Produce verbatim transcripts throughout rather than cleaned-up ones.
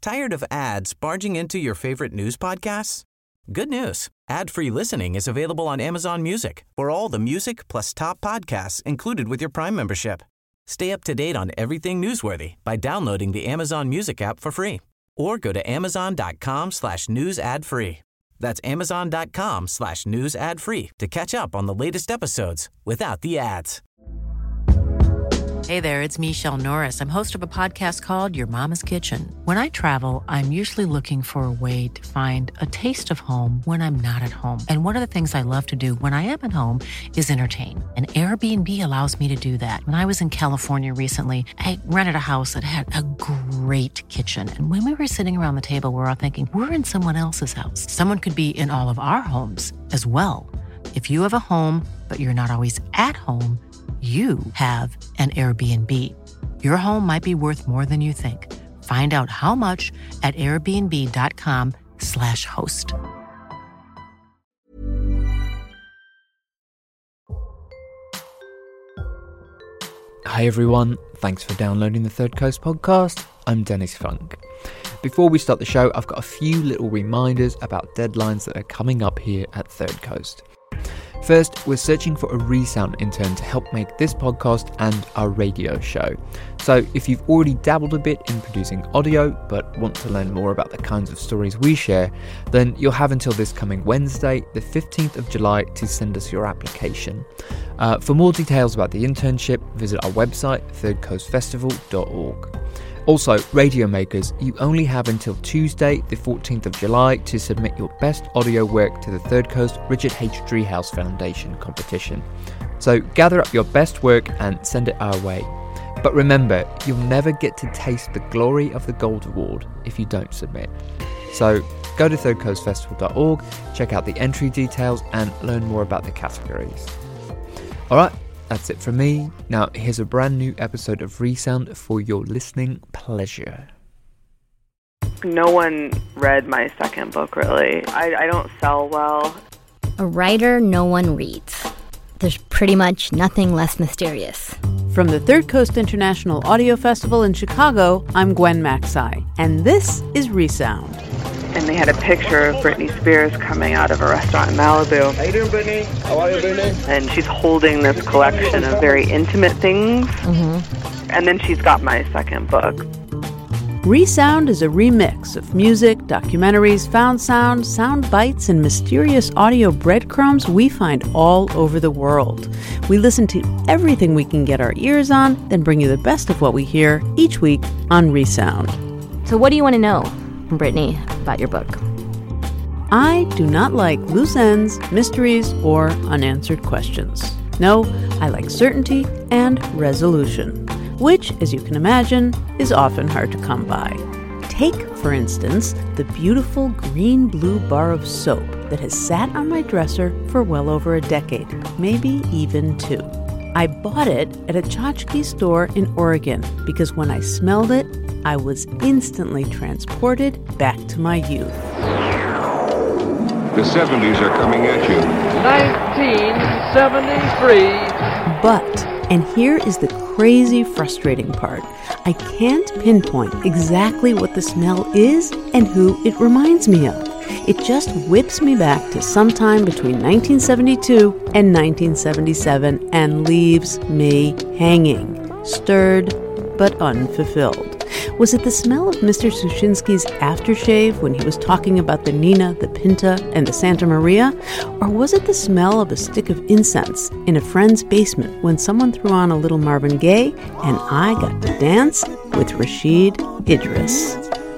Tired of ads barging into your favorite news podcasts? Good news. Ad-free listening is available on Amazon Music for all the music plus top podcasts included with your Prime membership. Stay up to date on everything newsworthy by downloading the Amazon Music app for free or go to amazon.com slash news ad free. That's amazon.com slash news ad free to catch up on the latest episodes without the ads. Hey there, it's Michelle Norris. I'm host of a podcast called Your Mama's Kitchen. When I travel, I'm usually looking for a way to find a taste of home when I'm not at home. And one of the things I love to do when I am at home is entertain. And Airbnb allows me to do that. When I was in California recently, I rented a house that had a great kitchen. And when we were sitting around the table, we were all thinking, we're in someone else's house. Someone could be in all of our homes as well. If you have a home, but you're not always at home, you have an Airbnb. Your home might be worth more than you think. Find out how much at airbnb.com slash host. Hi everyone, thanks for downloading the Third Coast podcast. I'm Dennis Funk. Before we start the show, I've got a few little reminders about deadlines that are coming up here at Third Coast. First, we're searching for a ReSound intern to help make this podcast and our radio show. So if you've already dabbled a bit in producing audio but want to learn more about the kinds of stories we share, then you'll have until this coming Wednesday, the fifteenth of July, to send us your application. Uh, for more details about the internship, visit our website, third coast festival dot org. Also, radio makers, you only have until Tuesday, the fourteenth of July, to submit your best audio work to the Third Coast Richard H. Driehaus Foundation competition. So gather up your best work and send it our way. But remember, you'll never get to taste the glory of the Gold Award if you don't submit. So go to third coast festival dot org, check out the entry details and learn more about the categories. Alright, that's it from me. Now, here's a brand new episode of ReSound for your listening pleasure. No one read my second book, really. I, I don't sell well. A writer no one reads. There's pretty much nothing less mysterious. From the Third Coast International Audio Festival in Chicago, I'm Gwen Macsai, and this is ReSound. And they had a picture of Britney Spears coming out of a restaurant in Malibu. How you doing, Britney? How are you, Britney? And she's holding this collection of very intimate things. Mm-hmm. And then she's got my second book. ReSound is a remix of music, documentaries, found sound, sound bites, and mysterious audio breadcrumbs we find all over the world. We listen to everything we can get our ears on, then bring you the best of what we hear each week on ReSound. So what do you want to know, Brittany, about your book? I do not like loose ends, mysteries, or unanswered questions. No, I like certainty and resolution, which, as you can imagine, is often hard to come by. Take, for instance, the beautiful green-blue bar of soap that has sat on my dresser for well over a decade, maybe even two. I bought it at a tchotchke store in Oregon because when I smelled it, I was instantly transported back to my youth. The seventies are coming at you. nineteen seventy-three. But, and here is the crazy frustrating part, I can't pinpoint exactly what the smell is and who it reminds me of. It just whips me back to sometime between nineteen seventy-two and nineteen seventy-seven and leaves me hanging, stirred but unfulfilled. Was it the smell of Mister Sushinsky's aftershave when he was talking about the Nina, the Pinta, and the Santa Maria? Or was it the smell of a stick of incense in a friend's basement when someone threw on a little Marvin Gaye and I got to dance with Rashid Idris?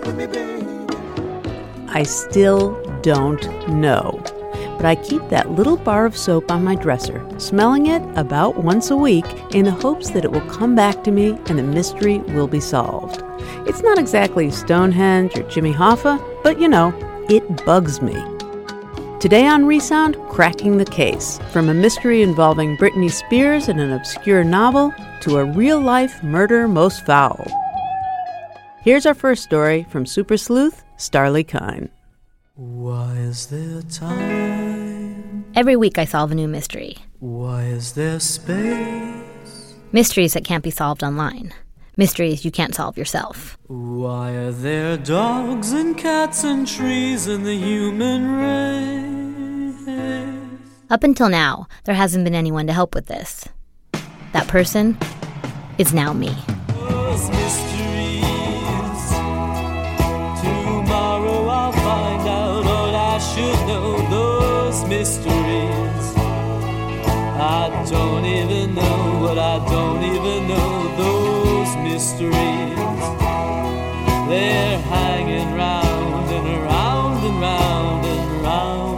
I still don't know. But I keep that little bar of soap on my dresser, smelling it about once a week in the hopes that it will come back to me and the mystery will be solved. It's not exactly Stonehenge or Jimmy Hoffa, but you know, it bugs me. Today on ReSound, cracking the case, from a mystery involving Britney Spears and an obscure novel to a real-life murder most foul. Here's our first story from super sleuth Starlee Kine. Why is there time? Every week I solve a new mystery. Why is there space? Mysteries that can't be solved online. mysteries you can't solve yourself. Why are there dogs and cats and trees in the human race? Up until now, there hasn't been anyone to help with this. That person is now me. Those mysteries. Tomorrow I'll find out all I should know. Those mysteries. I don't even know what I don't even know. Those mysteries. They're hanging round and around and round and round.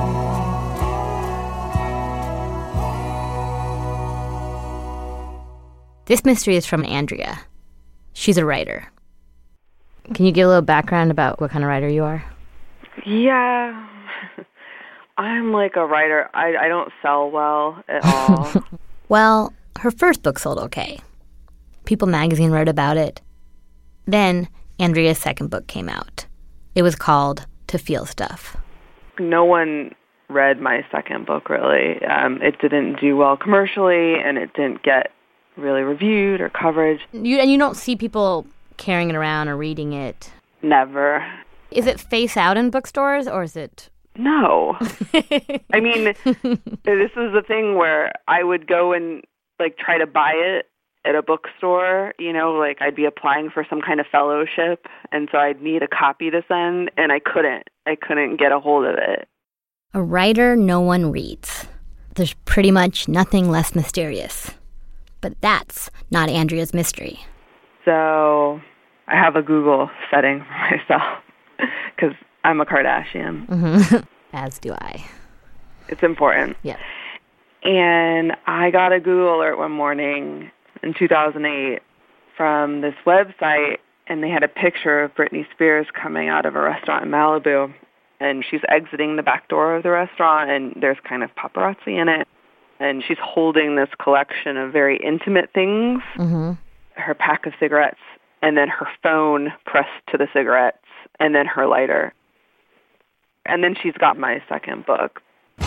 This mystery is from Andrea. She's a writer. Can you give a little background about what kind of writer you are? Yeah. I'm like a writer. I, I don't sell well at all. Well, her first book sold okay. People magazine wrote about it. Then Andrea's second book came out. It was called To Feel Stuff. No one read my second book, really. Um, it didn't do well commercially, and it didn't get really reviewed or coverage. You, and you don't see people carrying it around or reading it? Never. Is it face out in bookstores, or is it... No. I mean, this is the thing where I would go and, like, try to buy it at a bookstore, you know, like I'd be applying for some kind of fellowship, and so I'd need a copy to send, and I couldn't. I couldn't get a hold of it. A writer no one reads. There's pretty much nothing less mysterious. But that's not Andrea's mystery. So I have a Google setting for myself because I'm a Kardashian. Mm-hmm. As do I. It's important. Yeah. And I got a Google alert one morning in two thousand eight from this website, and they had a picture of Britney Spears coming out of a restaurant in Malibu. And she's exiting the back door of the restaurant, and there's kind of paparazzi in it. And she's holding this collection of very intimate things, mm-hmm. her pack of cigarettes, and then her phone pressed to the cigarettes, and then her lighter. And then she's got my second book.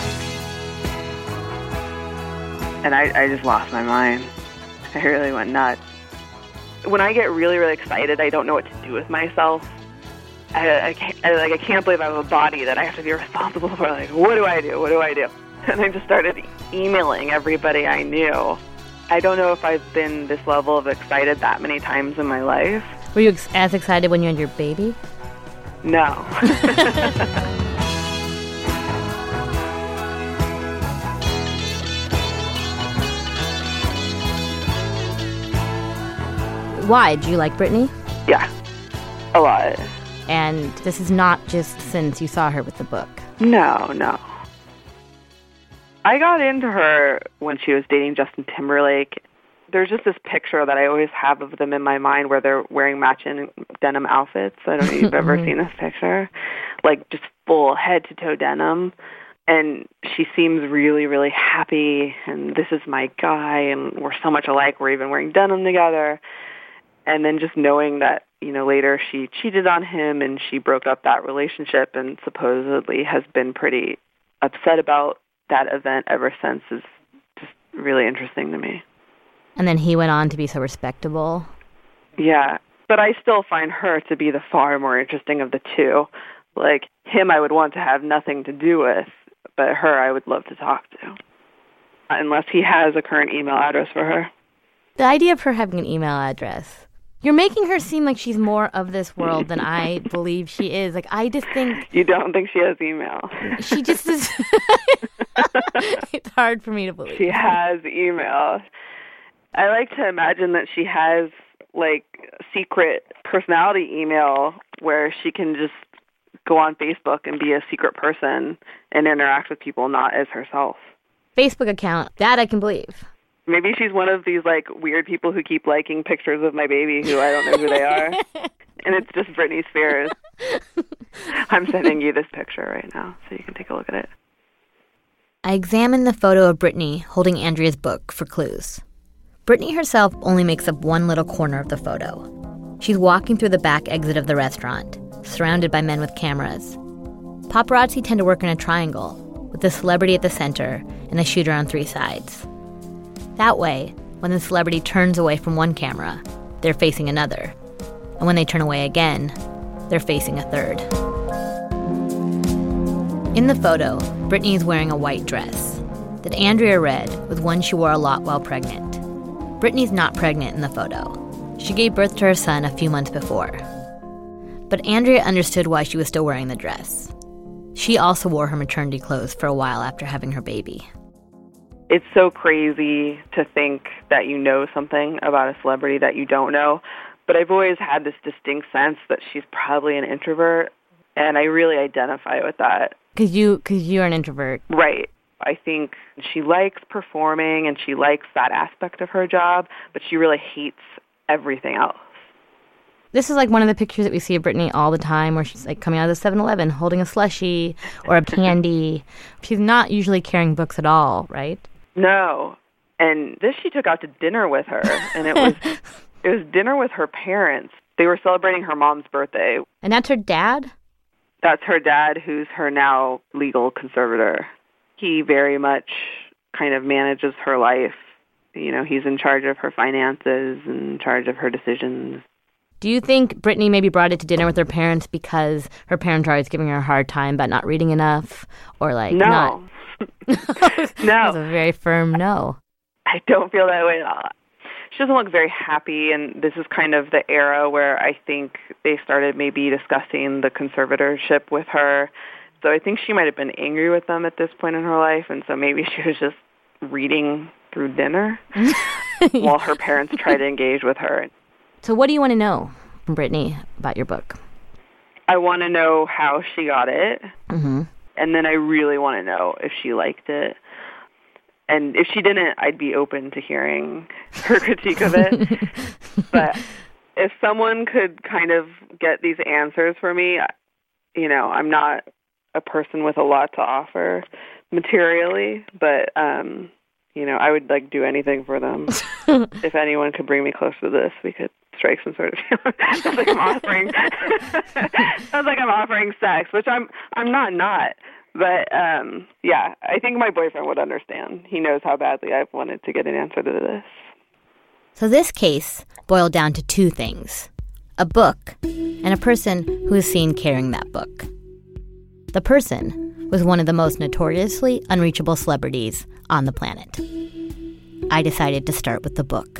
And I, I just lost my mind. I really went nuts. When I get really, really excited, I don't know what to do with myself. I, I, can't, I, like, I can't believe I have a body that I have to be responsible for. Like, what do I do? What do I do? And I just started emailing everybody I knew. I don't know if I've been this level of excited that many times in my life. Were you ex- as excited when you had your baby? No. Why? Do you like Britney? Yeah, a lot. And this is not just since you saw her with the book? No, no. I got into her when she was dating Justin Timberlake. There's just this picture that I always have of them in my mind where they're wearing matching denim outfits. I don't know if you've ever seen this picture. Like, just full head-to-toe denim. And she seems really, really happy, and this is my guy, and we're so much alike, we're even wearing denim together. And then just knowing that, you know, later she cheated on him and she broke up that relationship and supposedly has been pretty upset about that event ever since is just really interesting to me. And then he went on to be so respectable. Yeah, but I still find her to be the far more interesting of the two. Like, him I would want to have nothing to do with, but her I would love to talk to. Unless he has a current email address for her. The idea of her having an email address. You're making her seem like she's more of this world than I believe she is. Like, I just think... You don't think she has email? She just is... It's hard for me to believe. She has email. I like to imagine that she has, like, secret personality email where she can just go on Facebook and be a secret person and interact with people not as herself. Facebook account, that I can believe. Maybe she's one of these, like, weird people who keep liking pictures of my baby who I don't know who they are. And it's just Britney Spears. I'm sending you this picture right now so you can take a look at it. I examined the photo of Britney holding Andrea's book for clues. Britney herself only makes up one little corner of the photo. She's walking through the back exit of the restaurant, surrounded by men with cameras. Paparazzi tend to work in a triangle, with the celebrity at the center and the shooter on three sides. That way, when the celebrity turns away from one camera, they're facing another. And when they turn away again, they're facing a third. In the photo, Britney is wearing a white dress that Andrea read was one she wore a lot while pregnant. Britney's not pregnant in the photo. She gave birth to her son a few months before. But Andrea understood why she was still wearing the dress. She also wore her maternity clothes for a while after having her baby. It's so crazy to think that you know something about a celebrity that you don't know, but I've always had this distinct sense that she's probably an introvert, and I really identify with that. Because you, cause you're an introvert. Right. I think she likes performing and she likes that aspect of her job, but she really hates everything else. This is like one of the pictures that we see of Britney all the time where she's like coming out of the seven eleven holding a slushie or a candy. She's not usually carrying books at all, right? No. And this she took out to dinner with her, and it was it was dinner with her parents. They were celebrating her mom's birthday. And that's her dad? That's her dad, who's her now legal conservator. He very much kind of manages her life. You know, he's in charge of her finances and in charge of her decisions. Do you think Britney maybe brought it to dinner with her parents because her parents are always giving her a hard time about not reading enough? Or like, no. not? No. That's a very firm no. I don't feel that way at all. She doesn't look very happy, and this is kind of the era where I think they started maybe discussing the conservatorship with her. So I think she might have been angry with them at this point in her life, and so maybe she was just reading through dinner while her parents tried to engage with her. So what do you want to know from Britney about your book? I want to know how she got it, mm-hmm. and then I really want to know if she liked it. And if she didn't, I'd be open to hearing her critique of it. But if someone could kind of get these answers for me, you know, I'm not a person with a lot to offer materially, but, um, you know, I would, like, do anything for them. If anyone could bring me close to this, we could strike some sort of... Sounds like I'm offering... Sounds like I'm offering sex, which I'm I'm not not. But, um, yeah, I think my boyfriend would understand. He knows how badly I've wanted to get an answer to this. So this case boiled down to two things. A book and a person who is seen carrying that book. The person was one of the most notoriously unreachable celebrities on the planet. I decided to start with the book.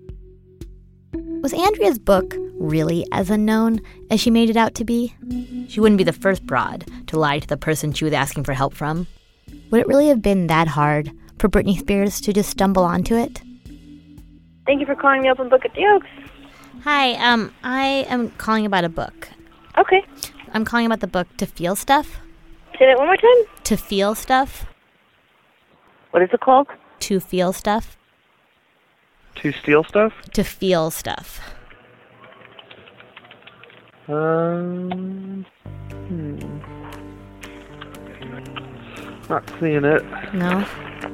Was Andrea's book really as unknown as she made it out to be? She wouldn't be the first broad to lie to the person she was asking for help from. Would it really have been that hard for Britney Spears to just stumble onto it? Thank you for calling the Open Book at the Oaks. Hi, um, I am calling about a book. Okay. I'm calling about the book To Feel Stuff. Say that one more time. To Feel Stuff. What is it called? To Feel Stuff. To steal stuff? To feel stuff. Um, hmm. Not seeing it. No?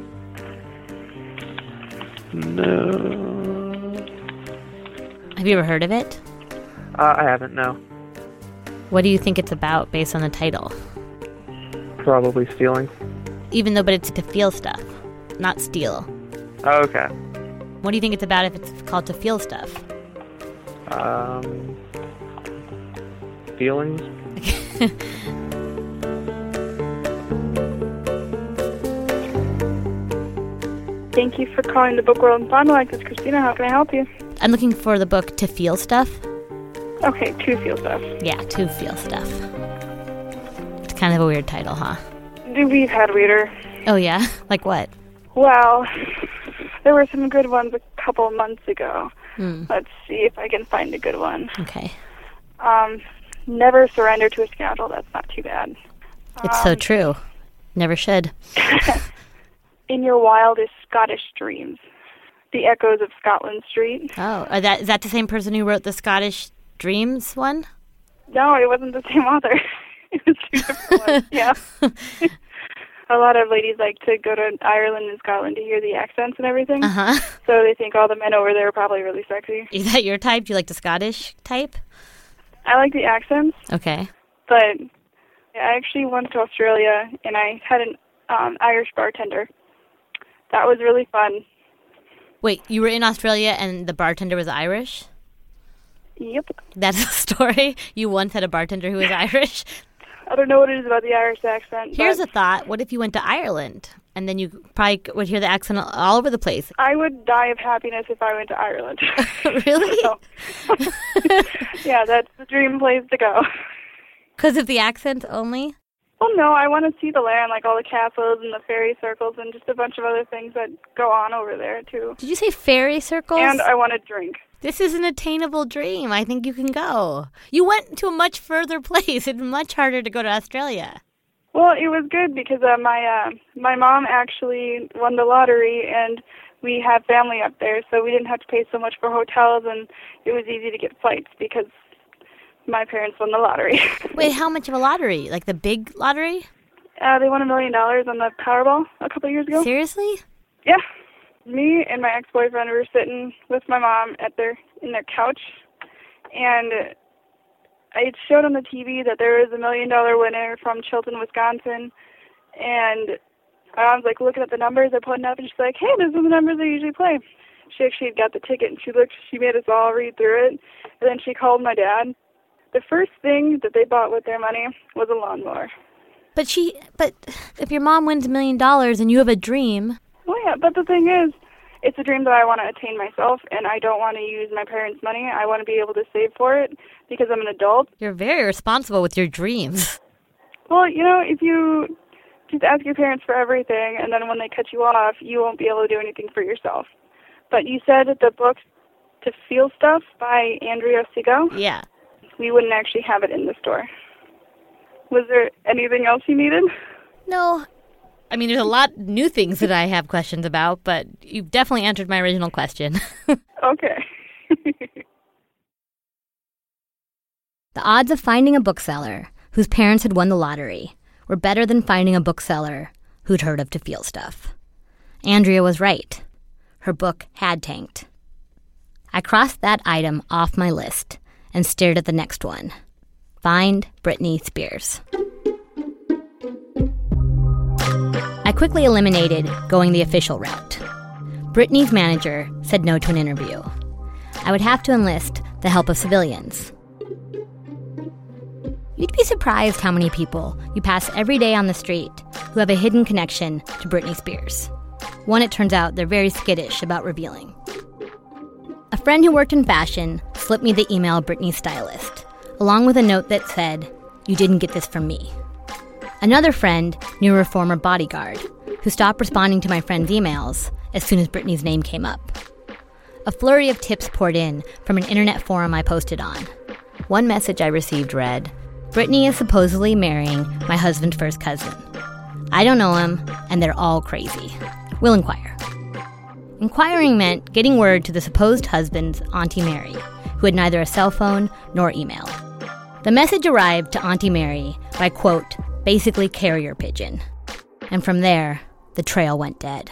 No. Have you ever heard of it? Uh, I haven't, no. What do you think it's about based on the title? Probably stealing. Even though, but it's to feel stuff, not steal. Oh, okay. What do you think it's about if it's called To Feel Stuff? Um, feelings? Thank you for calling the Book World in Fond du Lac. This is Christina. How can I help you? I'm looking for the book To Feel Stuff. Okay, To Feel Stuff. Yeah, To Feel Stuff. It's kind of a weird title, huh? We've had weirder. Oh, yeah? Like what? Well, there were some good ones a couple of months ago. Mm. Let's see if I can find a good one. Okay. Um, never surrender to a scoundrel. That's not too bad. It's um, so true. Never should. In your wildest Scottish dreams. The Echoes of Scotland Street. Oh, are that, is that the same person who wrote the Scottish Dreams one? No, it wasn't the same author. It was two different ones, yeah. A lot of ladies like to go to Ireland and Scotland to hear the accents and everything. Uh-huh. So they think all the men over there are probably really sexy. Is that your type? Do you like the Scottish type? I like the accents. Okay. But I actually went to Australia, and I had an um, Irish bartender. That was really fun. Wait, you were in Australia and the bartender was Irish? Yep. That's a story? You once had a bartender who was Irish? I don't know what it is about the Irish accent. Here's but a thought. What if you went to Ireland? And then you probably would hear the accent all over the place. I would die of happiness if I went to Ireland. Really? Yeah, that's the dream place to go. Because of the accent only? Well, no, I want to see the land, like all the castles and the fairy circles and just a bunch of other things that go on over there, too. Did you say fairy circles? And I want to drink. This is an attainable dream. I think you can go. You went to a much further place. It's much harder to go to Australia. Well, it was good because uh, my uh, my mom actually won the lottery, and we have family up there, so we didn't have to pay so much for hotels, and it was easy to get flights because my parents won the lottery. Wait, how much of a lottery? Like the big lottery? Uh, they won a million dollars on the Powerball a couple of years ago. Seriously? Yeah. Me and my ex-boyfriend were sitting with my mom at their in their couch, and it showed on the T V that there was a million-dollar winner from Chilton, Wisconsin, and my mom's like looking at the numbers they're putting up, and she's like, hey, those are the numbers they usually play. She actually got the ticket, and she looked, she made us all read through it, and then she called my dad. The first thing that they bought with their money was a lawnmower. But she, but if your mom wins a million dollars and you have a dream... Well, yeah, but the thing is, it's a dream that I want to attain myself, and I don't want to use my parents' money. I want to be able to save for it because I'm an adult. You're very responsible with your dreams. Well, you know, if you just ask your parents for everything, and then when they cut you off, you won't be able to do anything for yourself. But you said the book To Feel Stuff by Andrea Segal? Yeah. We wouldn't actually have it in the store. Was there anything else you needed? No. I mean, there's a lot of new things that I have questions about, but you've definitely answered my original question. Okay. The odds of finding a bookseller whose parents had won the lottery were better than finding a bookseller who'd heard of To Feel Stuff. Andrea was right. Her book had tanked. I crossed that item off my list and stared at the next one. Find Britney Spears. I quickly eliminated going the official route. Britney's manager said no to an interview. I would have to enlist the help of civilians. You'd be surprised how many people you pass every day on the street who have a hidden connection to Britney Spears. One, it turns out, they're very skittish about revealing. A friend who worked in fashion slipped me the email Britney's stylist, along with a note that said, "You didn't get this from me." Another friend knew her former bodyguard, who stopped responding to my friend's emails as soon as Britney's name came up. A flurry of tips poured in from an internet forum I posted on. One message I received read, "Britney is supposedly marrying my husband's first cousin. I don't know him, and they're all crazy. We'll inquire." Inquiring meant getting word to the supposed husband's Auntie Mary, who had neither a cell phone nor email. The message arrived to Auntie Mary by, quote, basically carrier pigeon. And from there, the trail went dead.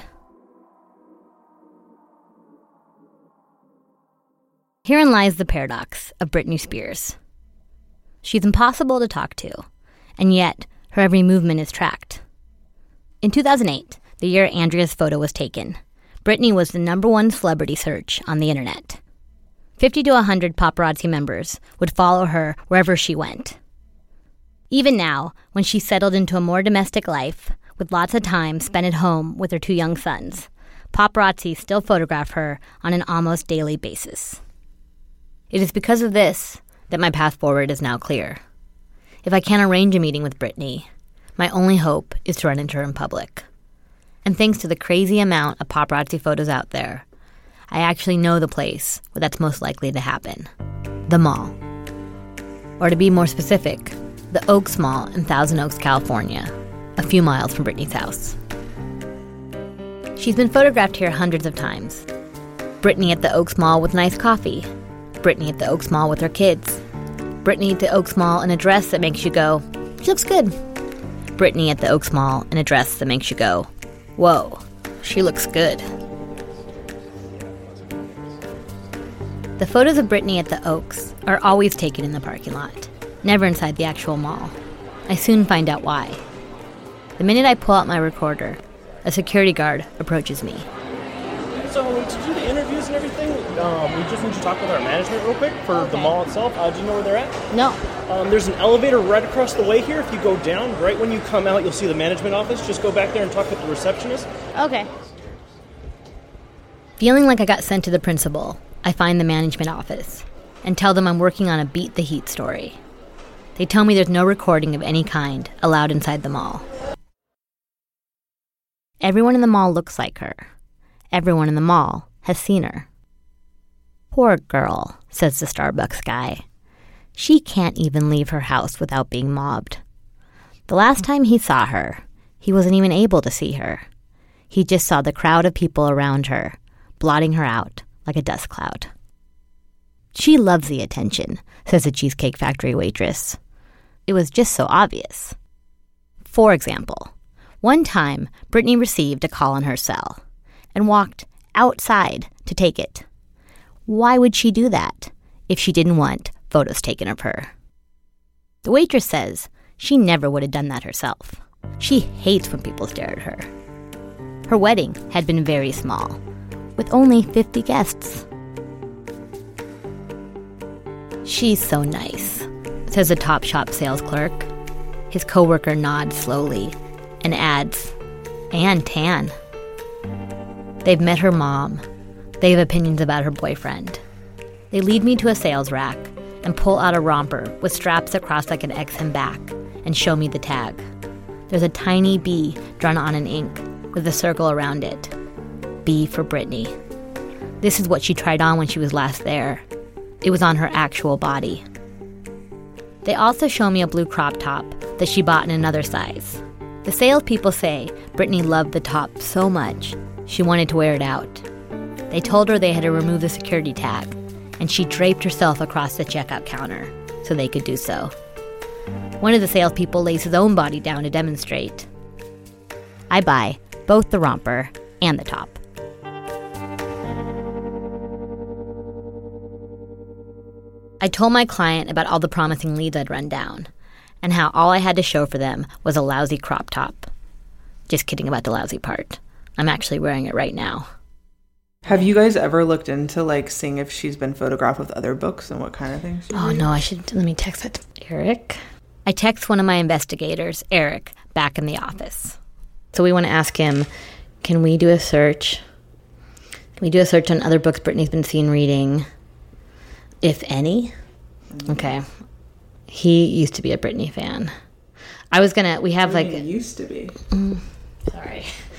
Herein lies the paradox of Britney Spears. She's impossible to talk to, and yet her every movement is tracked. In two thousand eight, the year Andrea's photo was taken, Britney was the number one celebrity search on the internet. fifty to one hundred paparazzi members would follow her wherever she went. Even now, when she's settled into a more domestic life, with lots of time spent at home with her two young sons, paparazzi still photograph her on an almost daily basis. It is because of this that my path forward is now clear. If I can't arrange a meeting with Britney, my only hope is to run into her in public. And thanks to the crazy amount of paparazzi photos out there, I actually know the place where that's most likely to happen. The mall. Or to be more specific, the Oaks Mall in Thousand Oaks, California, a few miles from Britney's house. She's been photographed here hundreds of times. Britney at the Oaks Mall with nice coffee. Britney at the Oaks Mall with her kids. Britney at the Oaks Mall in a dress that makes you go, she looks good. Britney at the Oaks Mall in a dress that makes you go, whoa, she looks good. The photos of Britney at the Oaks are always taken in the parking lot, never inside the actual mall. I soon find out why. The minute I pull out my recorder, a security guard approaches me. So to do the interview, interviews and everything, um, we just need to talk with our management real quick for Okay. the mall itself. Uh, do you know where they're at? No. Um, there's an elevator right across the way here. If you go down, right when you come out, you'll see the management office. Just go back there and talk with the receptionist. Okay. Feeling like I got sent to the principal, I find the management office and tell them I'm working on a Beat the Heat story. They tell me there's no recording of any kind allowed inside the mall. Everyone in the mall looks like her. Everyone in the mall has seen her. Poor girl, says the Starbucks guy. She can't even leave her house without being mobbed. The last time he saw her, he wasn't even able to see her. He just saw the crowd of people around her, blotting her out like a dust cloud. She loves the attention, says the Cheesecake Factory waitress. It was just so obvious. For example, one time, Brittany received a call on her cell and walked outside to take it. Why would she do that if she didn't want photos taken of her? The waitress says she never would have done that herself. She hates when people stare at her. Her wedding had been very small, with only fifty guests. She's so nice, says the Topshop sales clerk. His coworker nods slowly and adds, and tan. They've met her mom. They have opinions about her boyfriend. They lead me to a sales rack and pull out a romper with straps that cross like an X and back and show me the tag. There's a tiny B drawn on an ink with a circle around it. B for Brittany. This is what she tried on when she was last there. It was on her actual body. They also show me a blue crop top that she bought in another size. The salespeople say Brittany loved the top so much she wanted to wear it out. They told her they had to remove the security tag, and she draped herself across the checkout counter so they could do so. One of the salespeople lays his own body down to demonstrate. I buy both the romper and the top. I told my client about all the promising leads I'd run down, and how all I had to show for them was a lousy crop top. Just kidding about the lousy part. I'm actually wearing it right now. Have you guys ever looked into, like, seeing if she's been photographed with other books and what kind of things? Oh, no, I should... Let me text that to Eric. I text one of my investigators, Eric, back in the office. So we want to ask him, can we do a search? Can we do a search on other books Brittany's been seen reading, if any? Mm-hmm. Okay. He used to be a Brittany fan. I was going to... We have, like... He used to be. Mm, sorry.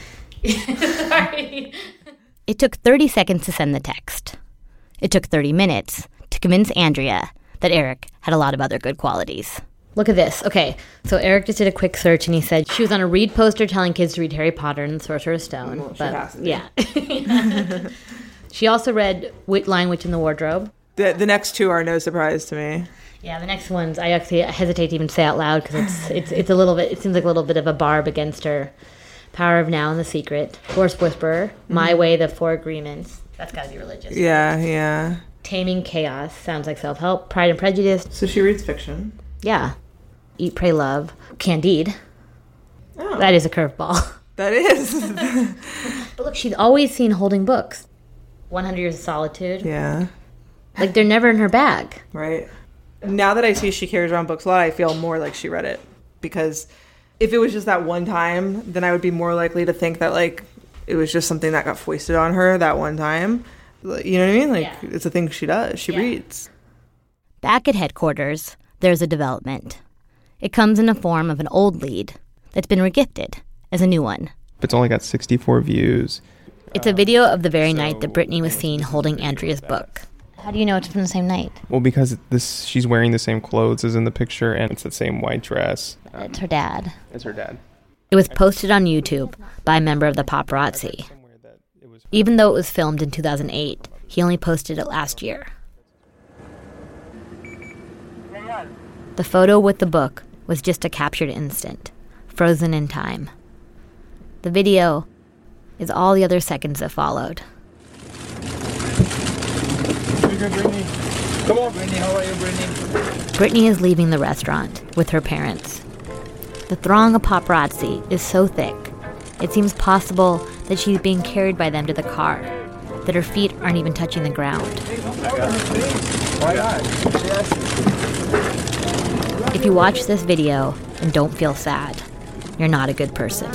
Sorry. It took thirty seconds to send the text. It took thirty minutes to convince Andrea that Eric had a lot of other good qualities. Look at this. Okay, so Eric just did a quick search, and he said she was on a read poster telling kids to read Harry Potter and the Sorcerer's Stone. Well, she but, has to. Yeah. She also read Wit- Lion, Witch in the Wardrobe. The, the next two are no surprise to me. Yeah, the next ones I actually hesitate to even say out loud because it's it's it's a little bit. It seems like a little bit of a barb against her. Power of Now and the Secret, Horse Whisperer, mm-hmm. My Way, The Four Agreements. That's got to be religious. Yeah, yeah. Taming Chaos, sounds like self-help. Pride and Prejudice. So she reads fiction. Yeah. Eat, Pray, Love. Candide. Oh. That is a curveball. That is. But look, she's always seen holding books. one hundred Years of Solitude. Yeah. Like, they're never in her bag. Right. Now that I see she carries around books a lot, I feel more like she read it. Because if it was just that one time, then I would be more likely to think that, like, it was just something that got foisted on her that one time. You know what I mean? Like, yeah. It's a thing she does. She yeah. reads. Back at headquarters, there's a development. It comes in the form of an old lead that's been regifted as a new one. It's only got sixty-four views. It's a video of the very so night that Brittany was seen holding Andrea's book. How do you know it's from the same night? Well, because this she's wearing the same clothes as in the picture, and it's the same white dress. Um, it's her dad. It's her dad. It was posted on YouTube by a member of the paparazzi. Even though it was filmed in two thousand eight, he only posted it last year. The photo with the book was just a captured instant, frozen in time. The video is all the other seconds that followed. Brittany. Come on, Brittany. How are you, Brittany? Brittany is leaving the restaurant with her parents. The throng of paparazzi is so thick, it seems possible that she's being carried by them to the car, that her feet aren't even touching the ground. If you watch this video and don't feel sad, you're not a good person.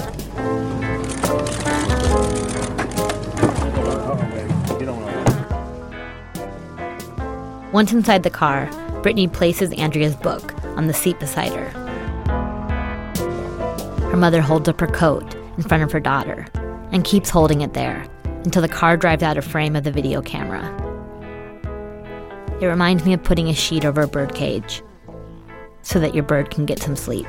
Once inside the car, Brittany places Andrea's book on the seat beside her. Her mother holds up her coat in front of her daughter and keeps holding it there until the car drives out of frame of the video camera. It reminds me of putting a sheet over a bird cage so that your bird can get some sleep.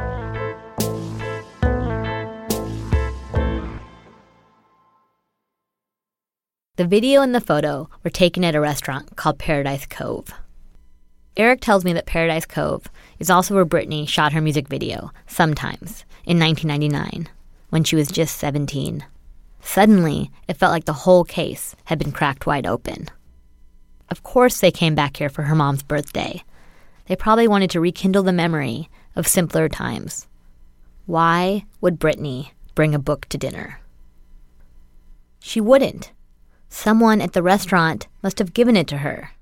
The video and the photo were taken at a restaurant called Paradise Cove. Eric tells me that Paradise Cove is also where Brittany shot her music video, Sometimes, in nineteen ninety-nine, when she was just seventeen. Suddenly, it felt like the whole case had been cracked wide open. Of course they came back here for her mom's birthday. They probably wanted to rekindle the memory of simpler times. Why would Brittany bring a book to dinner? She wouldn't. Someone at the restaurant must have given it to her.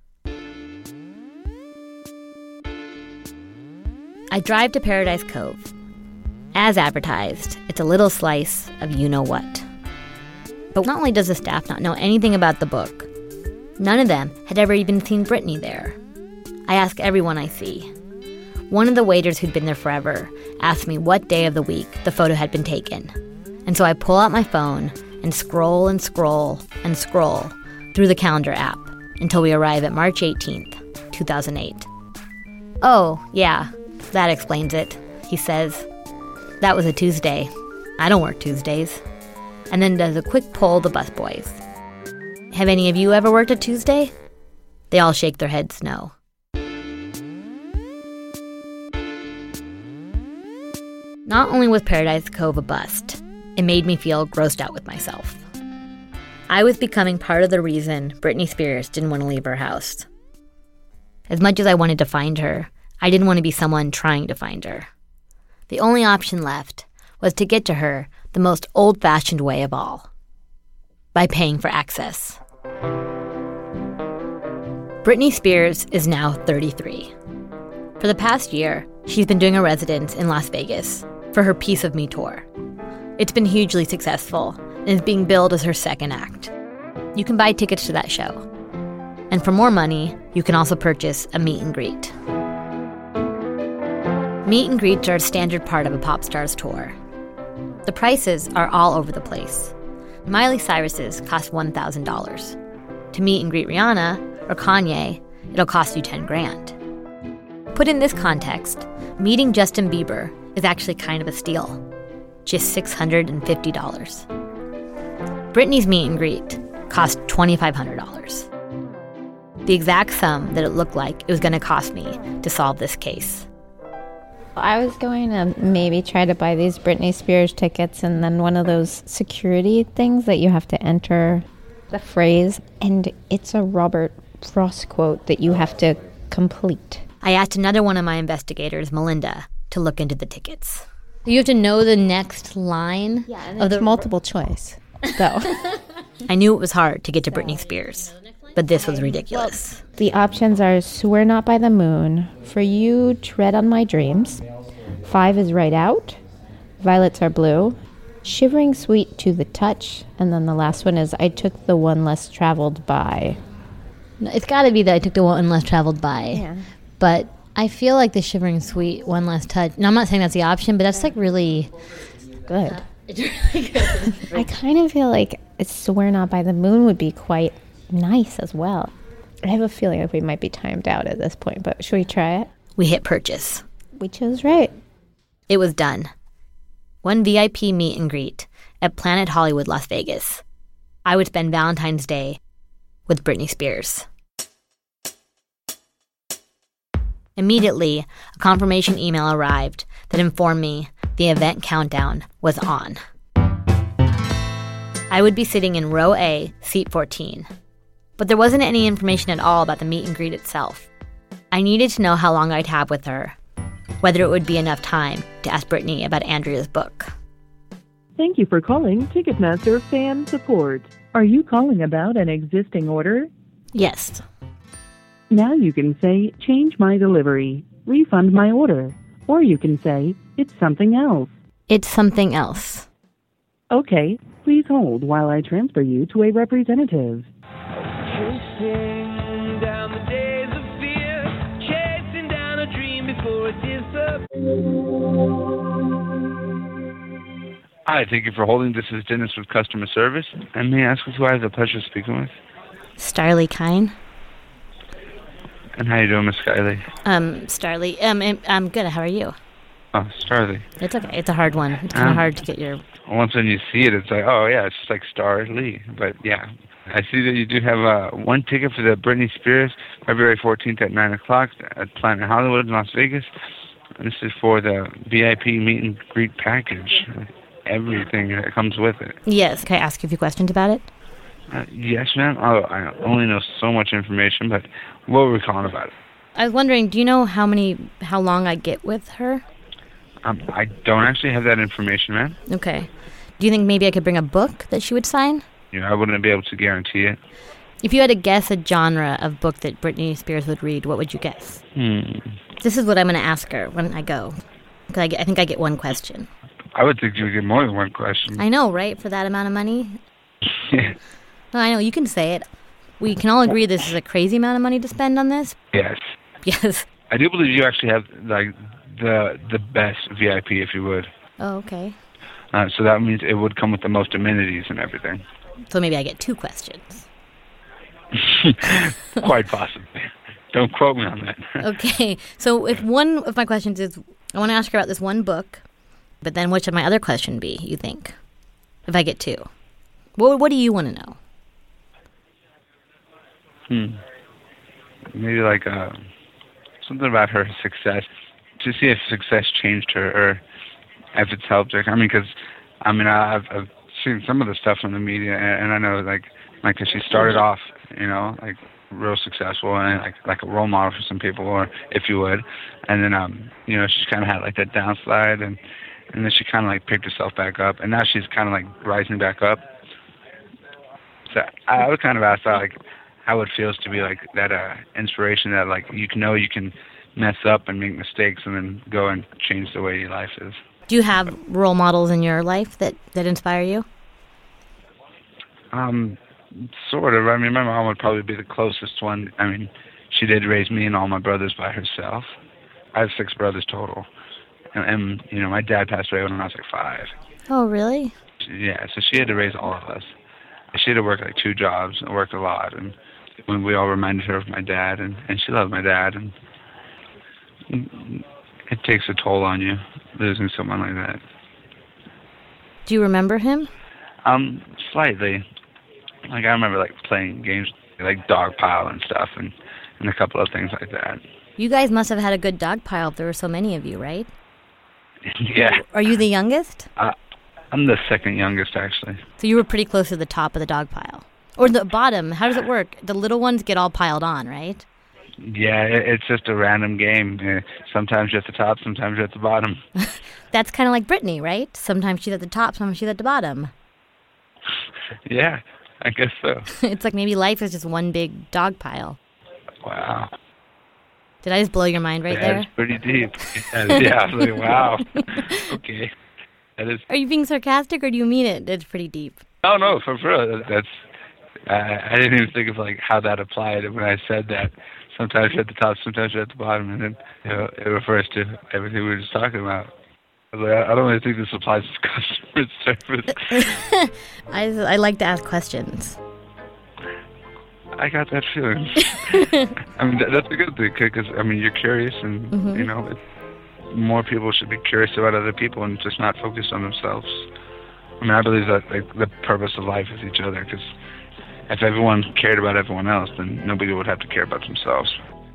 I drive to Paradise Cove. As advertised, it's a little slice of you-know-what. But not only does the staff not know anything about the book, none of them had ever even seen Brittany there. I ask everyone I see. One of the waiters who'd been there forever asked me what day of the week the photo had been taken. And so I pull out my phone and scroll and scroll and scroll through the calendar app until we arrive at March eighteenth, two thousand eight. Oh, yeah, that explains it, he says. That was a Tuesday. I don't work Tuesdays. And then does a quick poll of the busboys. Have any of you ever worked a Tuesday? They all shake their heads no. Not only was Paradise Cove a bust, it made me feel grossed out with myself. I was becoming part of the reason Britney Spears didn't want to leave her house. As much as I wanted to find her, I didn't want to be someone trying to find her. The only option left was to get to her the most old-fashioned way of all, by paying for access. Britney Spears is now thirty-three. For the past year, she's been doing a residence in Las Vegas for her Piece of Me tour. It's been hugely successful and is being billed as her second act. You can buy tickets to that show. And for more money, you can also purchase a meet and greet. Meet and greets are a standard part of a pop star's tour. The prices are all over the place. Miley Cyrus's cost one thousand dollars. To meet and greet Rihanna or Kanye, it'll cost you ten grand. Put in this context, meeting Justin Bieber is actually kind of a steal. Just six hundred fifty dollars. Britney's meet and greet cost twenty-five hundred dollars. The exact sum that it looked like it was going to cost me to solve this case. I was going to maybe try to buy these Britney Spears tickets and then one of those security things that you have to enter the phrase, and it's a Robert Frost quote that you have to complete. I asked another one of my investigators, Melinda, to look into the tickets. You have to know the next line? Yeah, and it's the multiple choice, though. I knew it was hard to get to Britney Spears, but this was ridiculous. The options are Swear Not by the Moon, For You, Tread on My Dreams, Five is Right Out, Violets Are Blue, Shivering Sweet to the Touch, and then the last one is I Took the One Less Traveled By. No, it's got to be that I took the one less traveled by. Yeah. But I feel like the Shivering Sweet, One Less Touch, and I'm not saying that's the option, but that's like really good. Uh, it's really good. I kind of feel like Swear Not by the Moon would be quite nice as well. I have a feeling like we might be timed out at this point, but should we try it? We hit purchase. We chose right. It was done. One V I P meet and greet at Planet Hollywood, Las Vegas. I would spend Valentine's Day with Britney Spears. Immediately, a confirmation email arrived that informed me the event countdown was on. I would be sitting in row A, seat fourteen. But there wasn't any information at all about the meet and greet itself. I needed to know how long I'd have with her, whether it would be enough time to ask Britney about Andrea's book. Thank you for calling Ticketmaster Fan Support. Are you calling about an existing order? Yes. Now you can say, change my delivery, refund my order, or you can say, it's something else. It's something else. Okay, please hold while I transfer you to a representative. Chasing down the days of fear, chasing down a dream before it disappears. Hi, thank you for holding. This is Dennis with customer service. And may I ask who I have the pleasure of speaking with? Starlee Kine. And how you doing, Miss Skylee? Um, Starlee. Um, I'm- I'm good. How are you? Oh, Starlee. It's okay. It's a hard one. It's kind of Um, hard to get your... Once when you see it, it's like, oh, yeah, it's just like Starlee. But, yeah. I see that you do have uh, one ticket for the Britney Spears, February fourteenth at nine o'clock at Planet Hollywood in Las Vegas. And this is for the V I P meet and greet package. Everything that comes with it. Yes. Can I ask you a few questions about it? Uh, yes, ma'am. Oh, I only know so much information, but what were we calling about it? I was wondering, do you know how many, how long I get with her? Um, I don't actually have that information, ma'am. Okay. Do you think maybe I could bring a book that she would sign? You know, I wouldn't be able to guarantee it. If you had to guess a genre of book that Britney Spears would read, what would you guess? Hmm. This is what I'm going to ask her when I go. 'Cause I, get, I think I get one question. I would think you would get more than one question. I know, right? For that amount of money? Yeah. No, I know. You can say it. We can all agree this is a crazy amount of money to spend on this. Yes. Yes. I do believe you actually have, like, the the best V I P, if you would. Oh, okay. Uh, so that means it would come with the most amenities and everything. So maybe I get two questions. Quite possibly. Don't quote me on that. Okay. So if one of my questions is, I want to ask her about this one book, but then what should my other question be, you think? If I get two. What, what do you want to know? Hmm. Maybe like uh, something about her success. To see if success changed her or if it's helped her. I mean, because, I mean, I've, I've seen some of the stuff in the media, and, and I know, like, like, cause she started off, you know, like, real successful and, like, like a role model for some people, or if you would. And then, um, you know, she kind of had, like, that downslide, and, and then she kind of, like, picked herself back up, and now she's kind of, like, rising back up. So I would kind of ask that, like, how it feels to be, like, that uh, inspiration that, like, you can know you can mess up and make mistakes and then go and change the way your life is. Do you have role models in your life that, that inspire you? Um, sort of. I mean, my mom would probably be the closest one. I mean, she did raise me and all my brothers by herself. I have six brothers total. And, and you know, my dad passed away when I was like five. Oh, really? Yeah, so she had to raise all of us. She had to work like two jobs and worked a lot. And when we all reminded her of my dad, and, and she loved my dad, and it takes a toll on you, losing someone like that. Do you remember him? Um, slightly. Like, I remember, like, playing games like Dog Pile and stuff, and, and a couple of things like that. You guys must have had a good dog pile if there were so many of you, right? Yeah. Are you the youngest? Uh, I'm the second youngest, actually. So you were pretty close to the top of the dog pile. Or the bottom. How does it work? The little ones get all piled on, right? Yeah, it's just a random game. Sometimes you're at the top, sometimes you're at the bottom. That's kind of like Britney, right? Sometimes she's at the top, sometimes she's at the bottom. Yeah, I guess so. It's like maybe life is just one big dog pile. Wow. Did I just blow your mind right That's there? That's pretty deep. Yeah, I was like, wow. Okay. That is. Are you being sarcastic or do you mean it? It's pretty deep. No, no, for real. That's. I, I didn't even think of like how that applied when I said that. Sometimes you're at the top, sometimes you're at the bottom, and then you know, it refers to everything we were just talking about. I, was like, I don't really think this applies to customer service. I, I like to ask questions. I got that feeling. I mean, that, that's a good thing, because, I mean, you're curious, and, mm-hmm. you know, it, more people should be curious about other people and just not focused on themselves. I mean, I believe that like, the purpose of life is each other, because if everyone cared about everyone else, then nobody would have to care about themselves.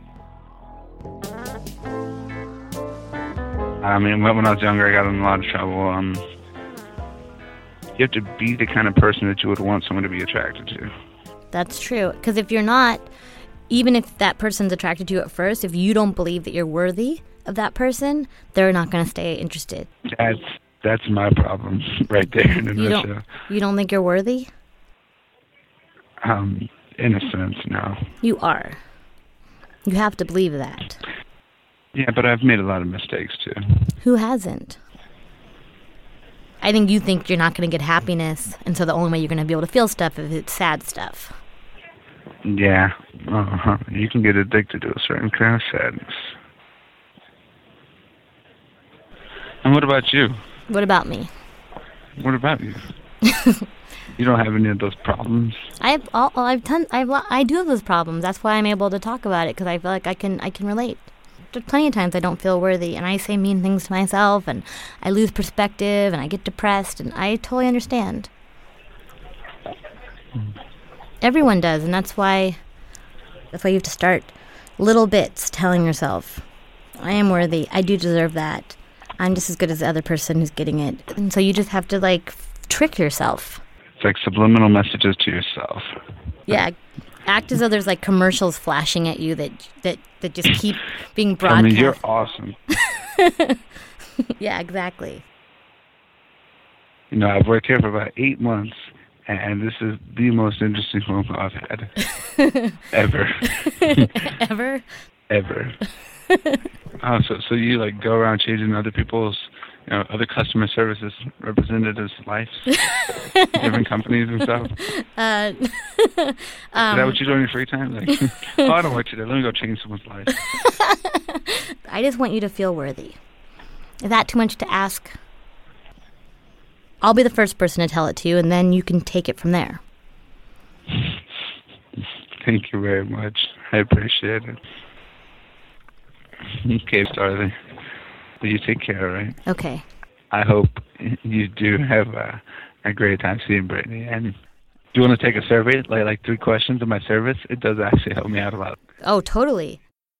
I mean, when I was younger, I got in a lot of trouble. Um, you have to be the kind of person that you would want someone to be attracted to. That's true. Because if you're not, even if that person's attracted to you at first, if you don't believe that you're worthy of that person, they're not going to stay interested. That's That's my problem right there in a You nutshell. don't, you don't think you're worthy? Um, in a sense, no. You are. You have to believe that. Yeah, but I've made a lot of mistakes, too. Who hasn't? I think you think you're not going to get happiness, and so the only way you're going to be able to feel stuff is it's sad stuff. Yeah. Uh-huh. You can get addicted to a certain kind of sadness. And what about you? What about me? What about you? You don't have any of those problems? I have all, I've ton, I've, lo- I do have those problems. That's why I'm able to talk about it, because I feel like I can, I can relate. There's plenty of times I don't feel worthy, and I say mean things to myself, and I lose perspective, and I get depressed, and I totally understand. Mm. Everyone does, and that's why, that's why you have to start little bits telling yourself, I am worthy, I do deserve that, I'm just as good as the other person who's getting it. And so you just have to, like, trick yourself. It's like subliminal messages to yourself. Yeah, act as though there's, like, commercials flashing at you that that, that just keep being broadcast. I mean, you're awesome. Yeah, exactly. You know, I've worked here for about eight months, and this is the most interesting phone call I've had. Ever. Ever? Ever. Oh, so so you like go around changing other people's, you know, other customer services representatives' lives, different companies and stuff. Uh, um, Is that what you do in your free time? Like, oh, I don't want you to. Let me go change someone's life. I just want you to feel worthy. Is that too much to ask? I'll be the first person to tell it to you, and then you can take it from there. Thank you very much. I appreciate it. Okay, Starly. You take care, all right? Okay. I hope you do have a, a great time seeing Brittany. And do you want to take a survey, like like three questions of my service? It does actually help me out a lot. Oh, totally.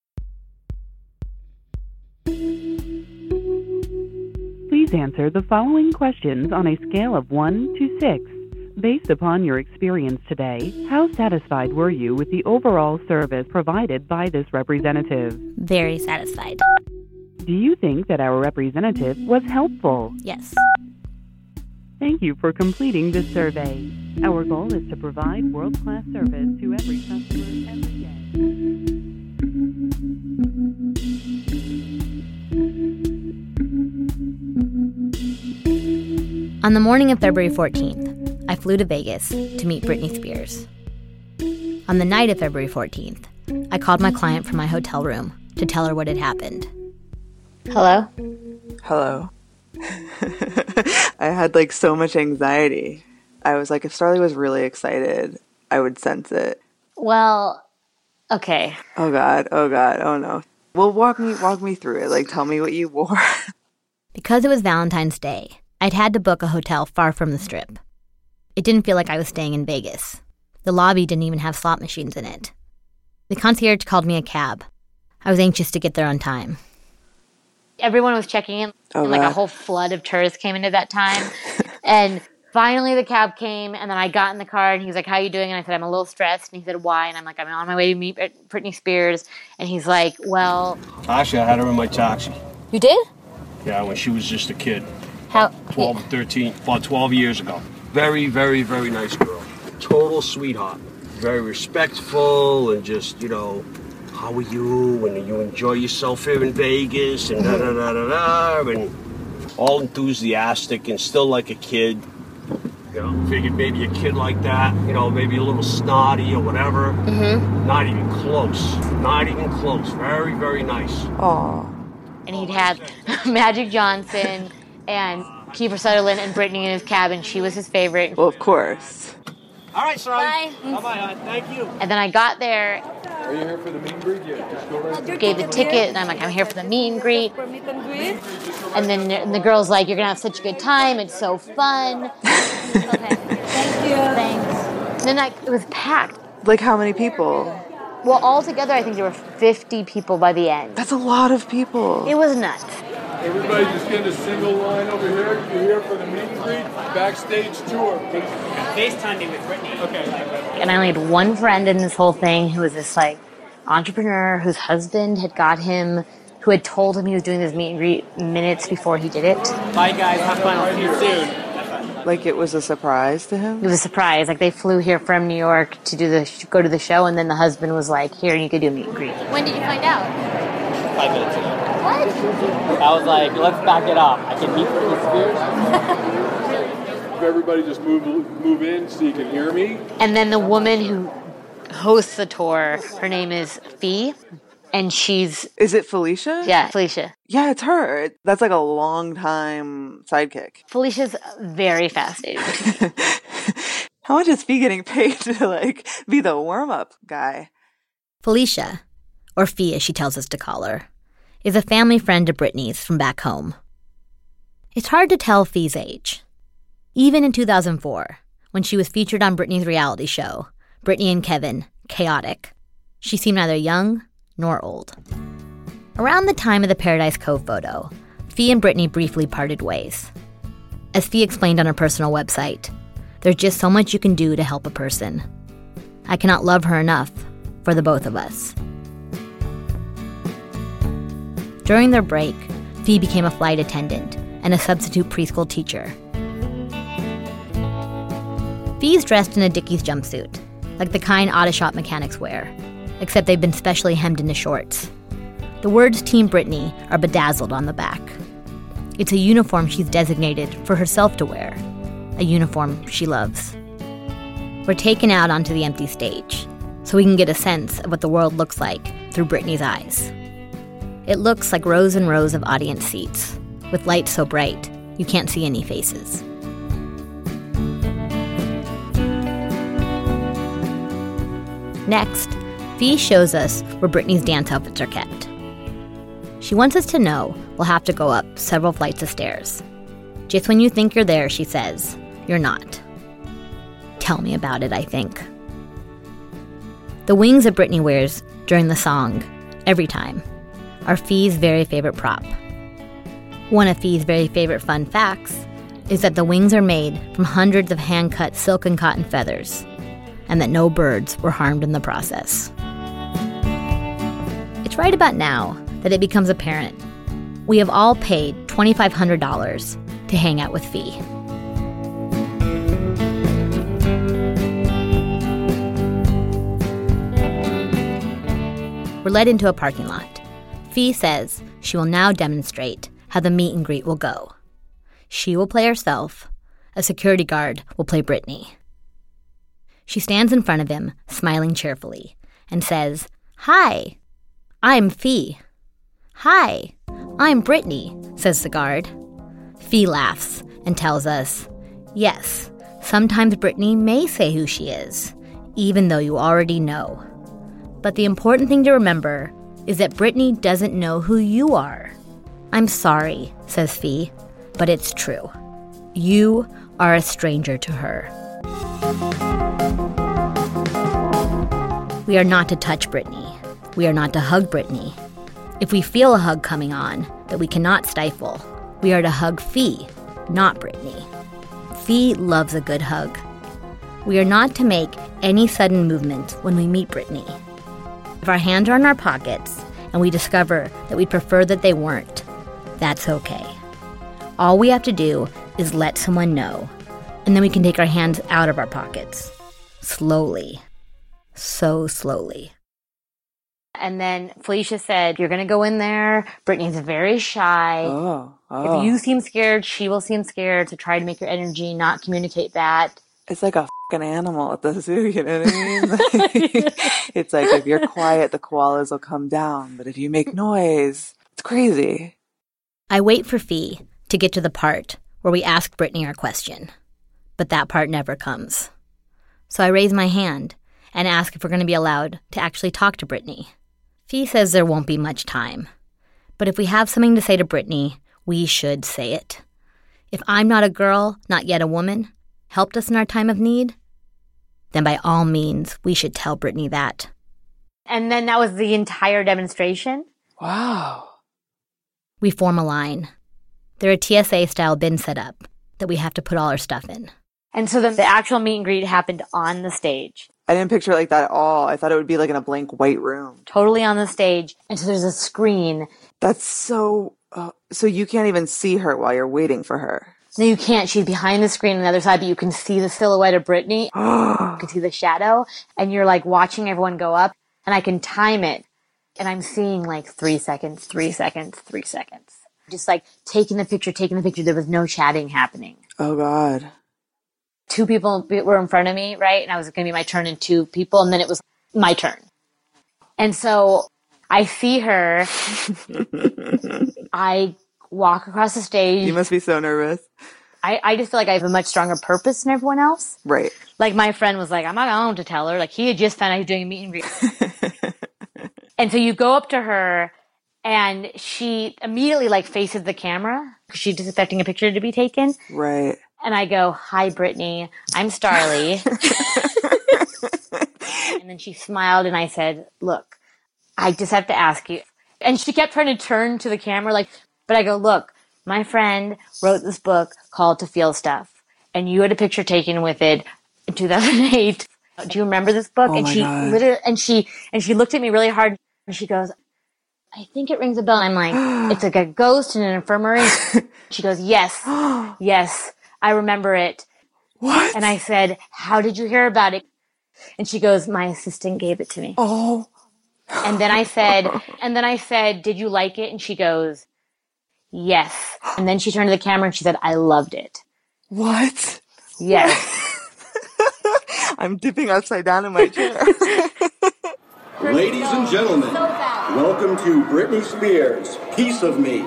Please answer the following questions on a scale of one to six. Based upon your experience today, how satisfied were you with the overall service provided by this representative? Very satisfied. Do you think that our representative was helpful? Yes. Thank you for completing this survey. Our goal is to provide world-class service to every customer every day. On the morning of February fourteenth, I flew to Vegas to meet Britney Spears. On the night of February fourteenth, I called my client from my hotel room to tell her what had happened. Hello? Hello. I had like so much anxiety. I was like, if Starly was really excited, I would sense it. Well, okay. Oh God, oh God, oh no. Well, walk me, walk me through it. Like, tell me what you wore. Because it was Valentine's Day, I'd had to book a hotel far from the Strip. It didn't feel like I was staying in Vegas. The lobby didn't even have slot machines in it. The concierge called me a cab. I was anxious to get there on time. Everyone was checking in, oh, and like God. a whole flood of tourists came into that time. And finally the cab came, and then I got in the car, and he was like, how are you doing? And I said, I'm a little stressed. And he said, why? And I'm like, I'm on my way to meet Britney Spears. And he's like, well... Actually, I had her in my taxi. You did? Yeah, when she was just a kid. How? twelve, thirteen, about twelve years ago. Very, very, very nice girl. Total sweetheart. Very respectful and just, you know, how are you? And you enjoy yourself here in Vegas and da da da da da. And all enthusiastic and still like a kid. You know, figured maybe a kid like that, you know, maybe a little snotty or whatever. Mm-hmm. Not even close. Not even close. Very, very nice. Aww. And he'd had Magic Johnson and Kiefer Sutherland and Britney in his cabin. She was his favorite. Well, of course. All right, sorry. Bye. Bye-bye, hon. Thank you. And then I got there. Are you here for the meet and greet? Yeah, just go right. Gave the ticket, and I'm like, I'm here for the meet and greet. And then and the girl's like, you're going to have such a good time. It's so fun. Okay. Thank you. Thanks. And then I, it was packed. Like how many people? Well, altogether, I think there were fifty people by the end. That's a lot of people. It was nuts. Everybody just get a single line over here. You're here for the meet and greet, backstage tour. FaceTime me with Britney. Okay. And I only had one friend in this whole thing who was this, like, entrepreneur whose husband had got him who had told him he was doing this meet and greet minutes before he did it. Bye, guys. Have fun. I'll see you soon. Like it was a surprise to him? It was a surprise. Like they flew here from New York to do the go to the show, and then the husband was like, "Here, you could do a meet and greet." When did you find out? Five minutes ago. What? I was like, let's back it up. I can meet Britney Spears. Everybody just move move in so you can hear me. And then the woman who hosts the tour, her name is Fee, and she's... Is it Felicia? Yeah, Felicia. Yeah, it's her. That's like a long time sidekick. Felicia's very fascinating. How much is Fee getting paid to like be the warm-up guy? Felicia, or Fee as she tells us to call her, is a family friend of Britney's from back home. It's hard to tell Fee's age. Even in two thousand four, when she was featured on Britney's reality show, Britney and Kevin, Chaotic, she seemed neither young nor old. Around the time of the Paradise Cove photo, Fee and Britney briefly parted ways. As Fee explained on her personal website, there's just so much you can do to help a person. I cannot love her enough for the both of us. During their break, Fee became a flight attendant and a substitute preschool teacher. Fee's dressed in a Dickies jumpsuit, like the kind auto shop mechanics wear, except they've been specially hemmed into shorts. The words Team Britney are bedazzled on the back. It's a uniform she's designated for herself to wear, a uniform she loves. We're taken out onto the empty stage, so we can get a sense of what the world looks like through Britney's eyes. It looks like rows and rows of audience seats, with lights so bright you can't see any faces. Next, Fee shows us where Britney's dance outfits are kept. She wants us to know we'll have to go up several flights of stairs. Just when you think you're there, she says, you're not. Tell me about it, I think. The wings that Britney wears during the song, Every Time, are Fee's very favorite prop. One of Fee's very favorite fun facts is that the wings are made from hundreds of hand-cut silk and cotton feathers, and that no birds were harmed in the process. It's right about now that it becomes apparent we have all paid twenty-five hundred dollars to hang out with Fee. We're led into a parking lot. Fee says she will now demonstrate how the meet and greet will go. She will play herself. A security guard will play Britney. She stands in front of him, smiling cheerfully, and says, "Hi, I'm Fee." "Hi, I'm Britney," says the guard. Fee laughs and tells us, yes, sometimes Britney may say who she is, even though you already know. But the important thing to remember is that Britney doesn't know who you are. "I'm sorry," says Fee, "but it's true. You are a stranger to her." We are not to touch Britney. We are not to hug Britney. If we feel a hug coming on that we cannot stifle, we are to hug Fee, not Britney. Fee loves a good hug. We are not to make any sudden movement when we meet Britney. If our hands are in our pockets and we discover that we prefer that they weren't, that's okay. All we have to do is let someone know, and then we can take our hands out of our pockets. Slowly. So slowly. And then Felicia said, you're going to go in there. Britney's very shy. Oh, oh. If you seem scared, she will seem scared. So try to make your energy not communicate that. It's like a fucking animal at the zoo, you know what I mean? It's like if you're quiet, the koalas will come down. But if you make noise, it's crazy. I wait for Fee to get to the part where we ask Britney our question. But that part never comes. So I raise my hand and ask if we're going to be allowed to actually talk to Britney. Fee says there won't be much time. But if we have something to say to Britney, we should say it. If I'm not a girl, not yet a woman, helped us in our time of need, then by all means, we should tell Britney that. And then that was the entire demonstration. Wow. We form a line. There are T S A-style bins set up that we have to put all our stuff in. And so then the actual meet and greet happened on the stage. I didn't picture it like that at all. I thought it would be like in a blank white room. Totally on the stage. And so there's a screen That's so... Uh, so you can't even see her while you're waiting for her. No, you can't. She's behind the screen on the other side, but you can see the silhouette of Brittany. You can see the shadow, and you're like watching everyone go up, and I can time it. And I'm seeing like three seconds, three seconds, three seconds. Just like taking the picture, taking the picture. There was no chatting happening. Oh, God. Two people were in front of me, right? And I was going to be my turn, and two people, and then it was my turn. And so I see her. I walk across the stage. You must be so nervous. I, I just feel like I have a much stronger purpose than everyone else. Right. Like my friend was like, I'm not going to tell her. Like he had just found out he was doing a meet and greet. And so you go up to her and she immediately like faces the camera because she's just expecting a picture to be taken. Right. And I go, hi, Brittany. I'm Starly. And then she smiled and I said, look, I just have to ask you. And she kept trying to turn to the camera, like, but I go, look, my friend wrote this book called To Feel Stuff, and you had a picture taken with it in two thousand eight. Do you remember this book? Oh and my she God. literally, and she, and she looked at me really hard, and she goes, I think it rings a bell. And I'm like, it's like a ghost in an infirmary. She goes, yes, yes, I remember it. What? And I said, how did you hear about it? And she goes, my assistant gave it to me. Oh. And then I said, and then I said, did you like it? And she goes, yes. And then she turned to the camera and she said, I loved it. What? Yes. I'm dipping upside down in my chair. Ladies and gentlemen, welcome to Britney Spears, Piece of Me.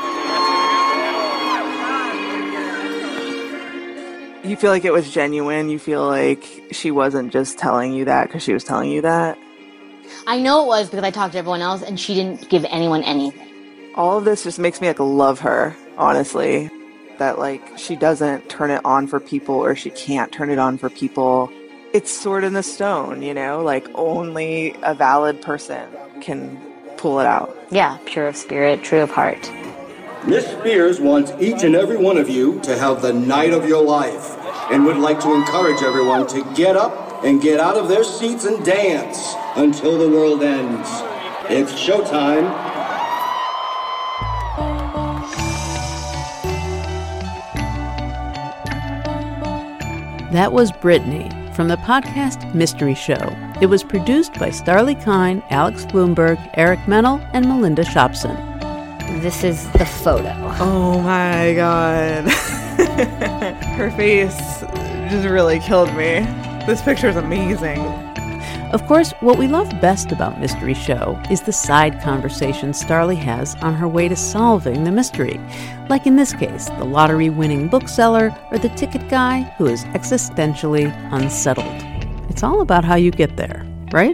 You feel like it was genuine? You feel like she wasn't just telling you that because she was telling you that? I know it was because I talked to everyone else and she didn't give anyone anything. All of this just makes me like love her, honestly. That like she doesn't turn it on for people or she can't turn it on for people. It's sword in the stone, you know, like only a valid person can pull it out. Yeah, pure of spirit, true of heart. Miss Spears wants each and every one of you to have the night of your life and would like to encourage everyone to get up and get out of their seats and dance until the world ends. It's showtime. That was Brittany from the podcast Mystery Show. It was produced by Starly Kine, Alex Bloomberg, Eric Mennel, and Melinda Shopson. This is the photo. Oh my God. Her face just really killed me. This picture is amazing. Of course, what we love best about Mystery Show is the side conversations Starly has on her way to solving the mystery. Like in this case, the lottery-winning bookseller or the ticket guy who is existentially unsettled. It's all about how you get there, right?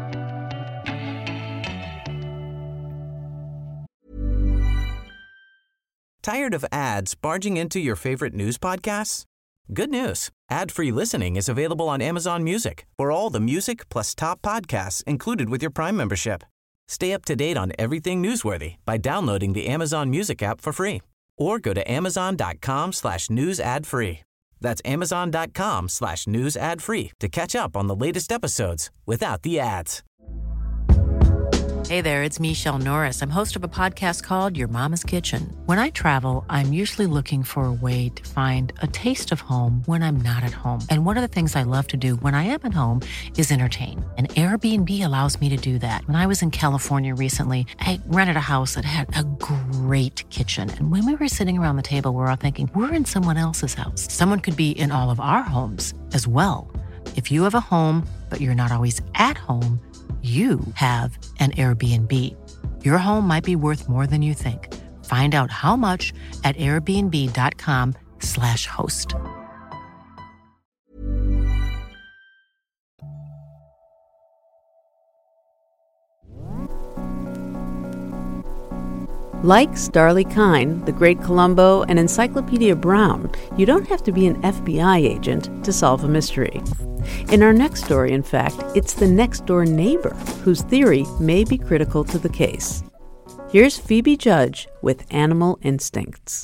Tired of ads barging into your favorite news podcasts? Good news. Ad-free listening is available on Amazon Music for all the music plus top podcasts included with your Prime membership. Stay up to date on everything newsworthy by downloading the Amazon Music app for free or go to amazon.com slash news ad free. That's amazon.com slash news ad free to catch up on the latest episodes without the ads. Hey there, it's Michelle Norris. I'm host of a podcast called Your Mama's Kitchen. When I travel, I'm usually looking for a way to find a taste of home when I'm not at home. And one of the things I love to do when I am at home is entertain. And Airbnb allows me to do that. When I was in California recently, I rented a house that had a great kitchen. And when we were sitting around the table, we were all thinking, we're in someone else's house. Someone could be in all of our homes as well. If you have a home, but you're not always at home, you have an Airbnb. Your home might be worth more than you think. Find out how much at airbnb.com slash host. Like Starly Kine, The Great Columbo, and Encyclopedia Brown, you don't have to be an F B I agent to solve a mystery. In our next story, in fact, it's the next-door neighbor whose theory may be critical to the case. Here's Phoebe Judge with Animal Instincts.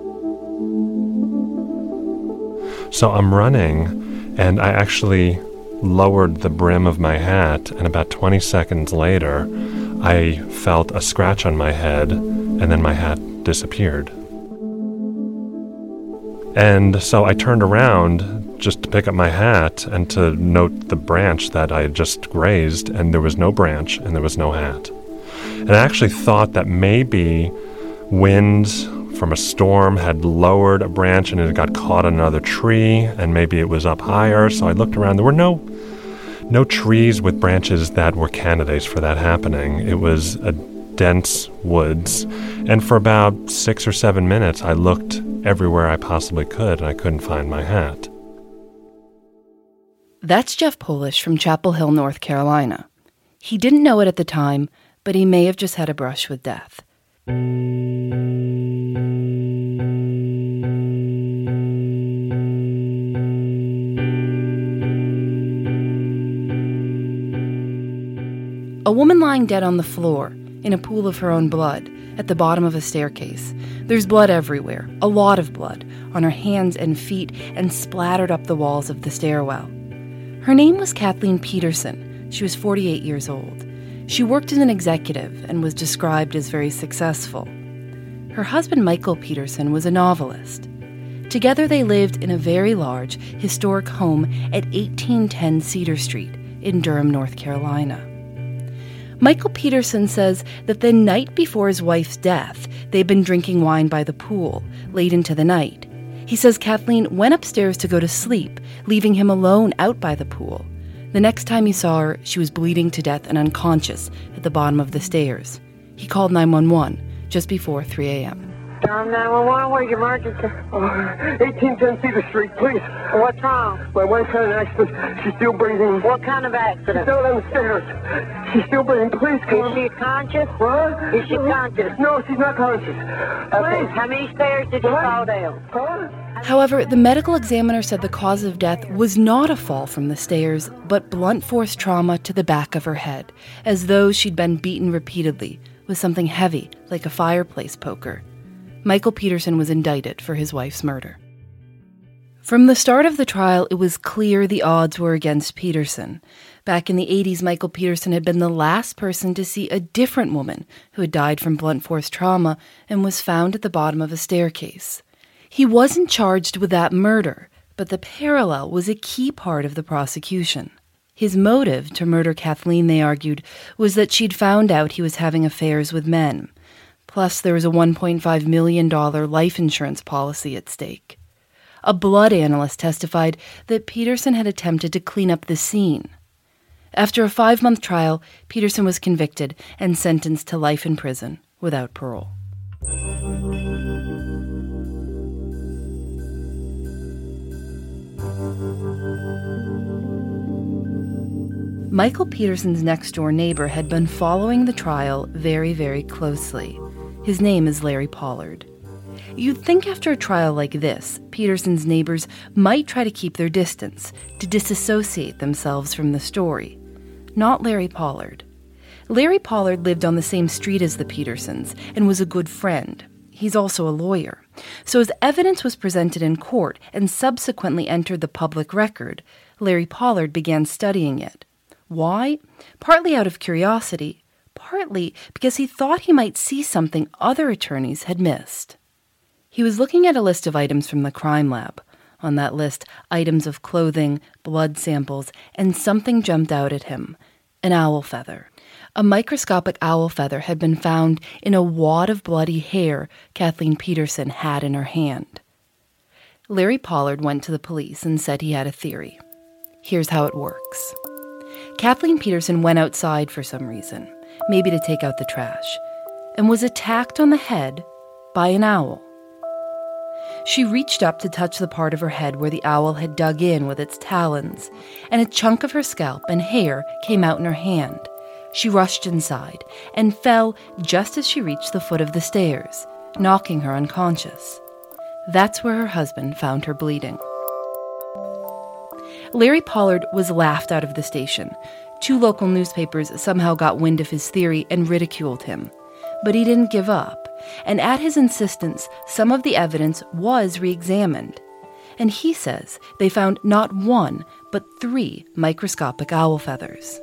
So I'm running, and I actually lowered the brim of my hat, and about twenty seconds later, I felt a scratch on my head, and then my hat disappeared. And so I turned around just to pick up my hat and to note the branch that I had just grazed, and there was no branch and there was no hat. And I actually thought that maybe wind from a storm had lowered a branch and it got caught on another tree, and maybe it was up higher. So I looked around. There were no no trees with branches that were candidates for that happening. It was a dense woods. And for about six or seven minutes, I looked everywhere I possibly could, and I couldn't find my hat. That's Jeff Polish from Chapel Hill, North Carolina. He didn't know it at the time, but he may have just had a brush with death. A woman lying dead on the floor, in a pool of her own blood, at the bottom of a staircase. There's blood everywhere, a lot of blood, on her hands and feet and splattered up the walls of the stairwell. Her name was Kathleen Peterson. She was forty-eight years old. She worked as an executive and was described as very successful. Her husband, Michael Peterson, was a novelist. Together they lived in a very large, historic home at eighteen ten Cedar Street in Durham, North Carolina. Michael Peterson says that the night before his wife's death, they'd been drinking wine by the pool, late into the night. He says Kathleen went upstairs to go to sleep, leaving him alone out by the pool. The next time he saw her, she was bleeding to death and unconscious at the bottom of the stairs. He called nine one one just before three a.m. Tom nine one one, where's your emergency? Oh, eighteen ten Cedar Street, please. What's wrong? My wife had an accident. She's still breathing. What kind of accident? She's down on the stairs. She's still breathing. Please come. Is she conscious? What? Is she conscious? No, she's not conscious. Okay. How many stairs did you fall down? Huh? However, the medical examiner said the cause of death was not a fall from the stairs, but blunt force trauma to the back of her head, as though she'd been beaten repeatedly with something heavy, like a fireplace poker. Michael Peterson was indicted for his wife's murder. From the start of the trial, it was clear the odds were against Peterson. Back in the eighties, Michael Peterson had been the last person to see a different woman who had died from blunt force trauma and was found at the bottom of a staircase. He wasn't charged with that murder, but the parallel was a key part of the prosecution. His motive to murder Kathleen, they argued, was that she'd found out he was having affairs with men. Plus, there was a one point five million dollars life insurance policy at stake. A blood analyst testified that Peterson had attempted to clean up the scene. After a five-month trial, Peterson was convicted and sentenced to life in prison without parole. Michael Peterson's next-door neighbor had been following the trial very, very closely. His name is Larry Pollard. You'd think after a trial like this, Peterson's neighbors might try to keep their distance, to disassociate themselves from the story. Not Larry Pollard. Larry Pollard lived on the same street as the Petersons and was a good friend. He's also a lawyer. So as evidence was presented in court and subsequently entered the public record, Larry Pollard began studying it. Why? Partly out of curiosity, partly because he thought he might see something other attorneys had missed. He was looking at a list of items from the crime lab. On that list, items of clothing, blood samples, and something jumped out at him. An owl feather. A microscopic owl feather had been found in a wad of bloody hair Kathleen Peterson had in her hand. Larry Pollard went to the police and said he had a theory. Here's how it works. Kathleen Peterson went outside for some reason, maybe to take out the trash, and was attacked on the head by an owl. She reached up to touch the part of her head where the owl had dug in with its talons, and a chunk of her scalp and hair came out in her hand. She rushed inside and fell just as she reached the foot of the stairs, knocking her unconscious. That's where her husband found her bleeding. Larry Pollard was laughed out of the station. Two local newspapers somehow got wind of his theory and ridiculed him. But he didn't give up, and at his insistence, some of the evidence was re-examined. and he says they found not one, but three microscopic owl feathers.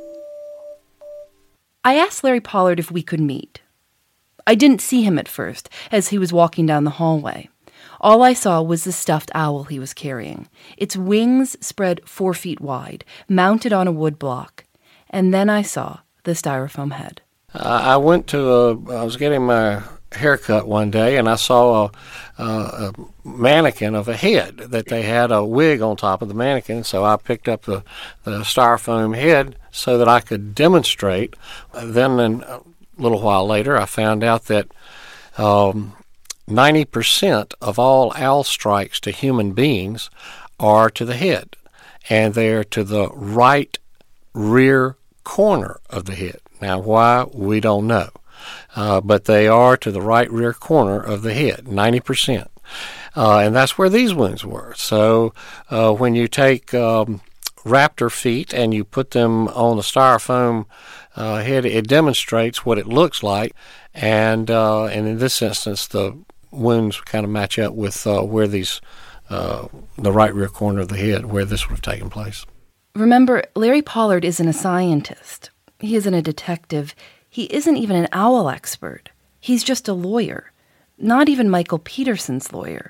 I asked Larry Pollard if we could meet. I didn't see him at first as he was walking down the hallway. All I saw was the stuffed owl he was carrying, its wings spread four feet wide, mounted on a wood block. And then I saw the styrofoam head. I went to a, I was getting my haircut one day, and I saw a, a, a mannequin of a head that they had a wig on top of the mannequin. So I picked up the, the styrofoam head so that I could demonstrate. Then a little while later, I found out that um, ninety percent of all owl strikes to human beings are to the head, and they're to the right rear corner of the head. Now, why, we don't know. Uh, but they are to the right rear corner of the head, ninety percent. Uh, and that's where these wounds were. So uh, when you take um, raptor feet and you put them on the styrofoam uh, head, it demonstrates what it looks like. And, uh, and in this instance, the wounds kind of match up with uh, where these, uh, the right rear corner of the head, where this would have taken place. Remember, Larry Pollard isn't a scientist. He isn't a detective. He isn't even an owl expert. He's just a lawyer, not even Michael Peterson's lawyer.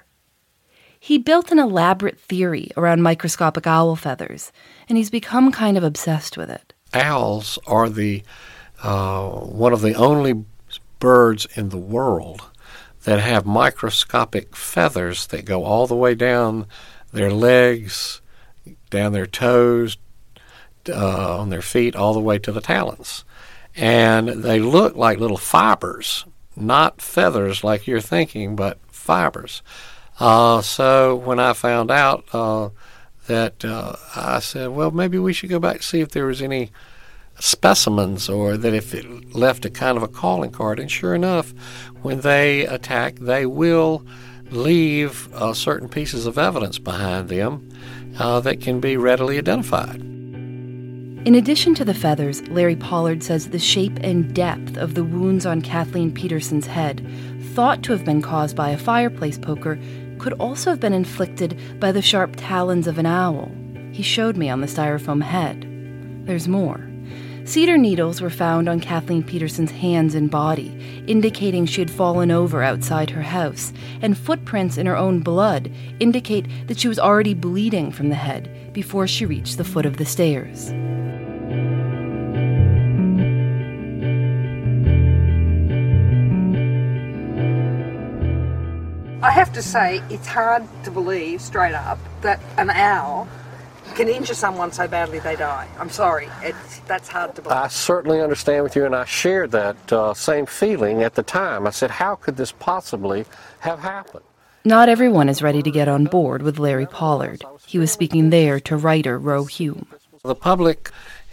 He built an elaborate theory around microscopic owl feathers, and he's become kind of obsessed with it. Owls are the uh, one of the only birds in the world that have microscopic feathers that go all the way down their legs, down their toes, uh, on their feet, all the way to the talons. And they look like little fibers, not feathers like you're thinking, but fibers. Uh, so when I found out uh, that, uh, I said, well, maybe we should go back and see if there was any specimens, or that if it left a kind of a calling card. And sure enough, when they attack, they will leave uh, certain pieces of evidence behind them uh, that can be readily identified. In addition to the feathers, Larry Pollard says the shape and depth of the wounds on Kathleen Peterson's head, thought to have been caused by a fireplace poker, could also have been inflicted by the sharp talons of an owl. He showed me on the styrofoam head. There's more. Cedar needles were found on Kathleen Peterson's hands and body, indicating she had fallen over outside her house, and footprints in her own blood indicate that she was already bleeding from the head before she reached the foot of the stairs. I have to say, it's hard to believe, straight up, that an owl can injure someone so badly they die. I'm sorry, it's, that's hard to believe. I certainly understand with you, and I shared that uh, same feeling at the time. I said, how could this possibly have happened? Not everyone is ready to get on board with Larry Pollard. He was speaking there to writer Roe Hume. The public,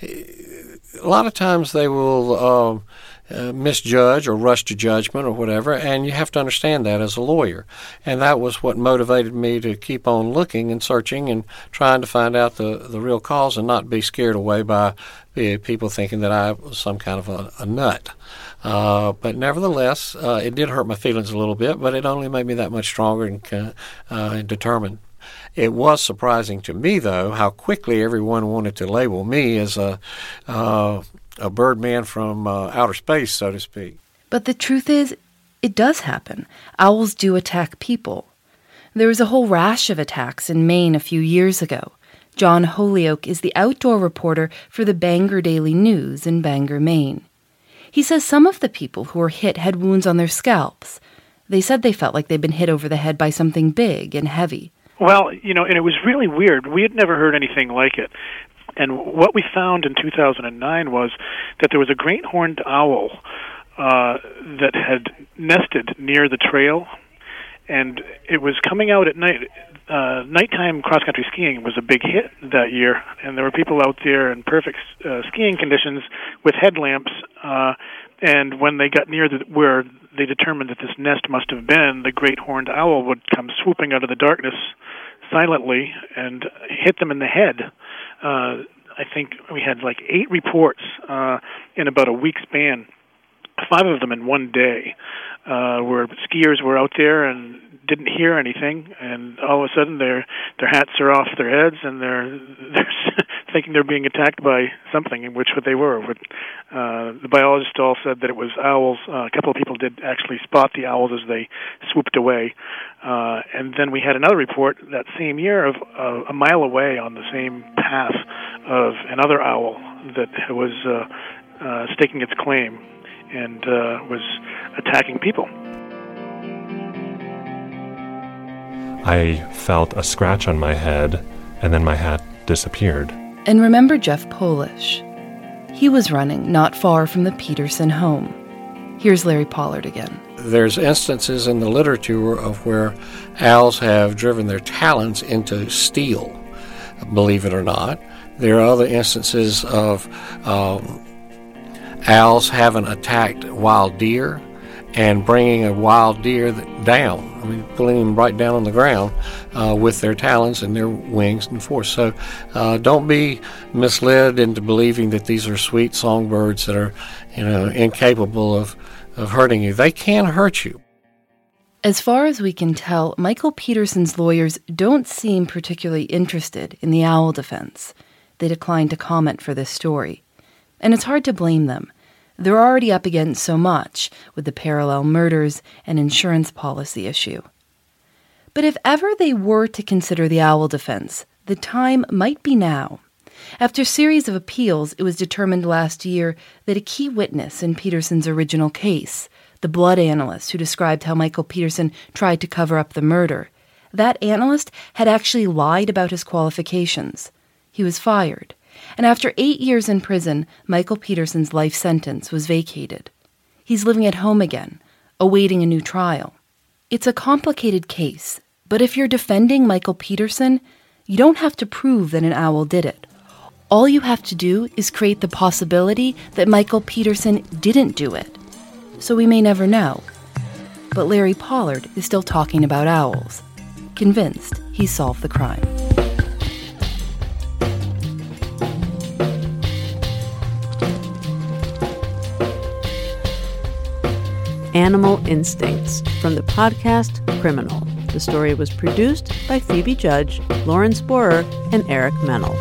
a lot of times they will um, uh, misjudge or rush to judgment or whatever, and you have to understand that as a lawyer. And that was what motivated me to keep on looking and searching and trying to find out the, the real cause and not be scared away by uh, people thinking that I was some kind of a, a nut. Uh, but nevertheless, uh, it did hurt my feelings a little bit, but it only made me that much stronger and, uh, and determined. It was surprising to me, though, how quickly everyone wanted to label me as a uh, a birdman from uh, outer space, so to speak. But the truth is, it does happen. Owls do attack people. There was a whole rash of attacks in Maine a few years ago. John Holyoke is the outdoor reporter for the Bangor Daily News in Bangor, Maine. He says some of the people who were hit had wounds on their scalps. They said they felt like they'd been hit over the head by something big and heavy. Well, you know, and it was really weird. We had never heard anything like it. And what we found in two thousand nine was that there was a great horned owl uh, that had nested near the trail, and it was coming out at night. Uh, nighttime cross-country skiing was a big hit that year, and there were people out there in perfect uh, skiing conditions with headlamps, uh, and when they got near the, where they determined that this nest must have been, the great horned owl would come swooping out of the darkness silently and hit them in the head. Uh, I think we had like eight reports uh, in about a week span, five of them in one day, uh, where skiers were out there and didn't hear anything, and all of a sudden their their hats are off their heads, and they're they're thinking they're being attacked by something, in which what they were. But, uh, the biologists all said that it was owls. Uh, a couple of people did actually spot the owls as they swooped away. Uh, and then we had another report that same year of uh, a mile away on the same path of another owl that was uh, uh, staking its claim and uh, was attacking people. I felt a scratch on my head, and then my hat disappeared. And remember Jeff Polish. He was running not far from the Peterson home. Here's Larry Pollard again. There's instances in the literature of where owls have driven their talons into steel, believe it or not. There are other instances of um, owls having attacked wild deer and bringing a wild deer down, I mean, pulling him right down on the ground uh, with their talons and their wings and force. So uh, don't be misled into believing that these are sweet songbirds that are, you know, incapable of, of hurting you. They can hurt you. As far as we can tell, Michael Peterson's lawyers don't seem particularly interested in the owl defense. They declined to comment for this story. And it's hard to blame them. They're already up against so much with the parallel murders and insurance policy issue. But if ever they were to consider the owl defense, the time might be now. After a series of appeals, it was determined last year that a key witness in Peterson's original case, the blood analyst who described how Michael Peterson tried to cover up the murder, that analyst had actually lied about his qualifications. He was fired. And after eight years in prison, Michael Peterson's life sentence was vacated. He's living at home again, awaiting a new trial. It's a complicated case, but if you're defending Michael Peterson, you don't have to prove that an owl did it. All you have to do is create the possibility that Michael Peterson didn't do it. So we may never know. But Larry Pollard is still talking about owls, convinced he solved the crime. Animal Instincts, from the podcast Criminal. The story was produced by Phoebe Judge, Lauren Sporer, and Eric Mennel.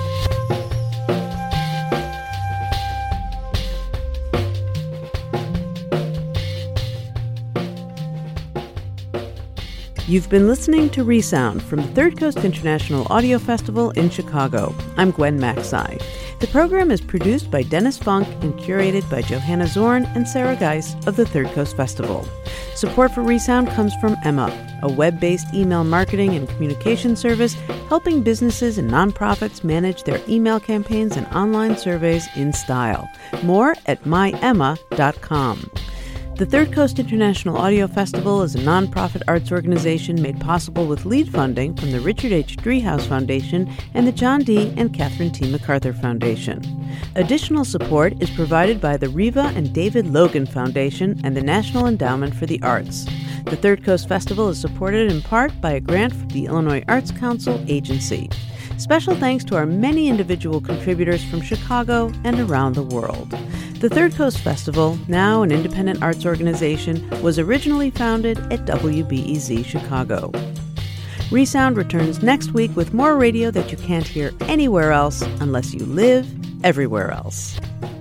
You've been listening to Resound from the Third Coast International Audio Festival in Chicago. I'm Gwen Macsai. The program is produced by Dennis Funk and curated by Johanna Zorn and Sarah Geis of the Third Coast Festival. Support for Resound comes from Emma, a web-based email marketing and communication service helping businesses and nonprofits manage their email campaigns and online surveys in style. More at my emma dot com. The Third Coast International Audio Festival is a nonprofit arts organization made possible with lead funding from the Richard H. Driehaus Foundation and the John D. and Catherine T. MacArthur Foundation. Additional support is provided by the Riva and David Logan Foundation and the National Endowment for the Arts. The Third Coast Festival is supported in part by a grant from the Illinois Arts Council Agency. Special thanks to our many individual contributors from Chicago and around the world. The Third Coast Festival, now an independent arts organization, was originally founded at W B E Z Chicago. Resound returns next week with more radio that you can't hear anywhere else unless you live everywhere else.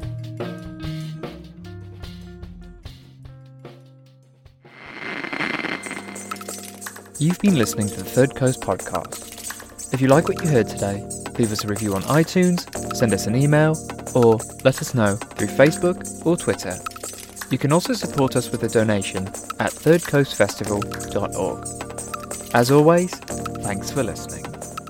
You've been listening to the Third Coast Podcast. If you like what you heard today, leave us a review on iTunes, send us an email, or let us know through Facebook or Twitter. You can also support us with a donation at third coast festival dot org. As always, thanks for listening.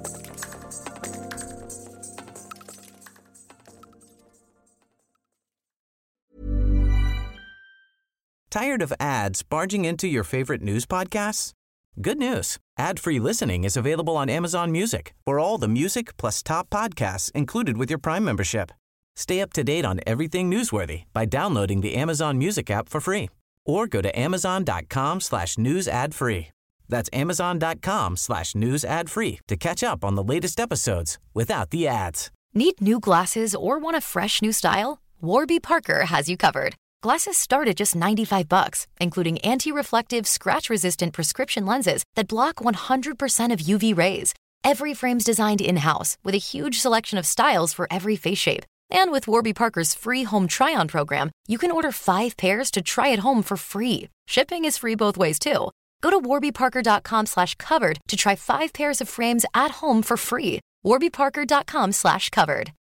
Tired of ads barging into your favorite news podcasts? Good news. Ad-free listening is available on Amazon Music for all the music plus top podcasts included with your Prime membership. Stay up to date on everything newsworthy by downloading the Amazon Music app for free or go to amazon.com slash news ad free. That's amazon.com slash news ad free to catch up on the latest episodes without the ads. Need new glasses or want a fresh new style? Warby Parker has you covered. Glasses start at just ninety-five bucks, including anti-reflective, scratch-resistant prescription lenses that block one hundred percent of U V rays. Every frame's designed in-house with a huge selection of styles for every face shape. And with Warby Parker's free home try-on program, you can order five pairs to try at home for free. Shipping is free both ways, too. Go to warbyparker.com slash covered to try five pairs of frames at home for free. warbyparker.com slash covered.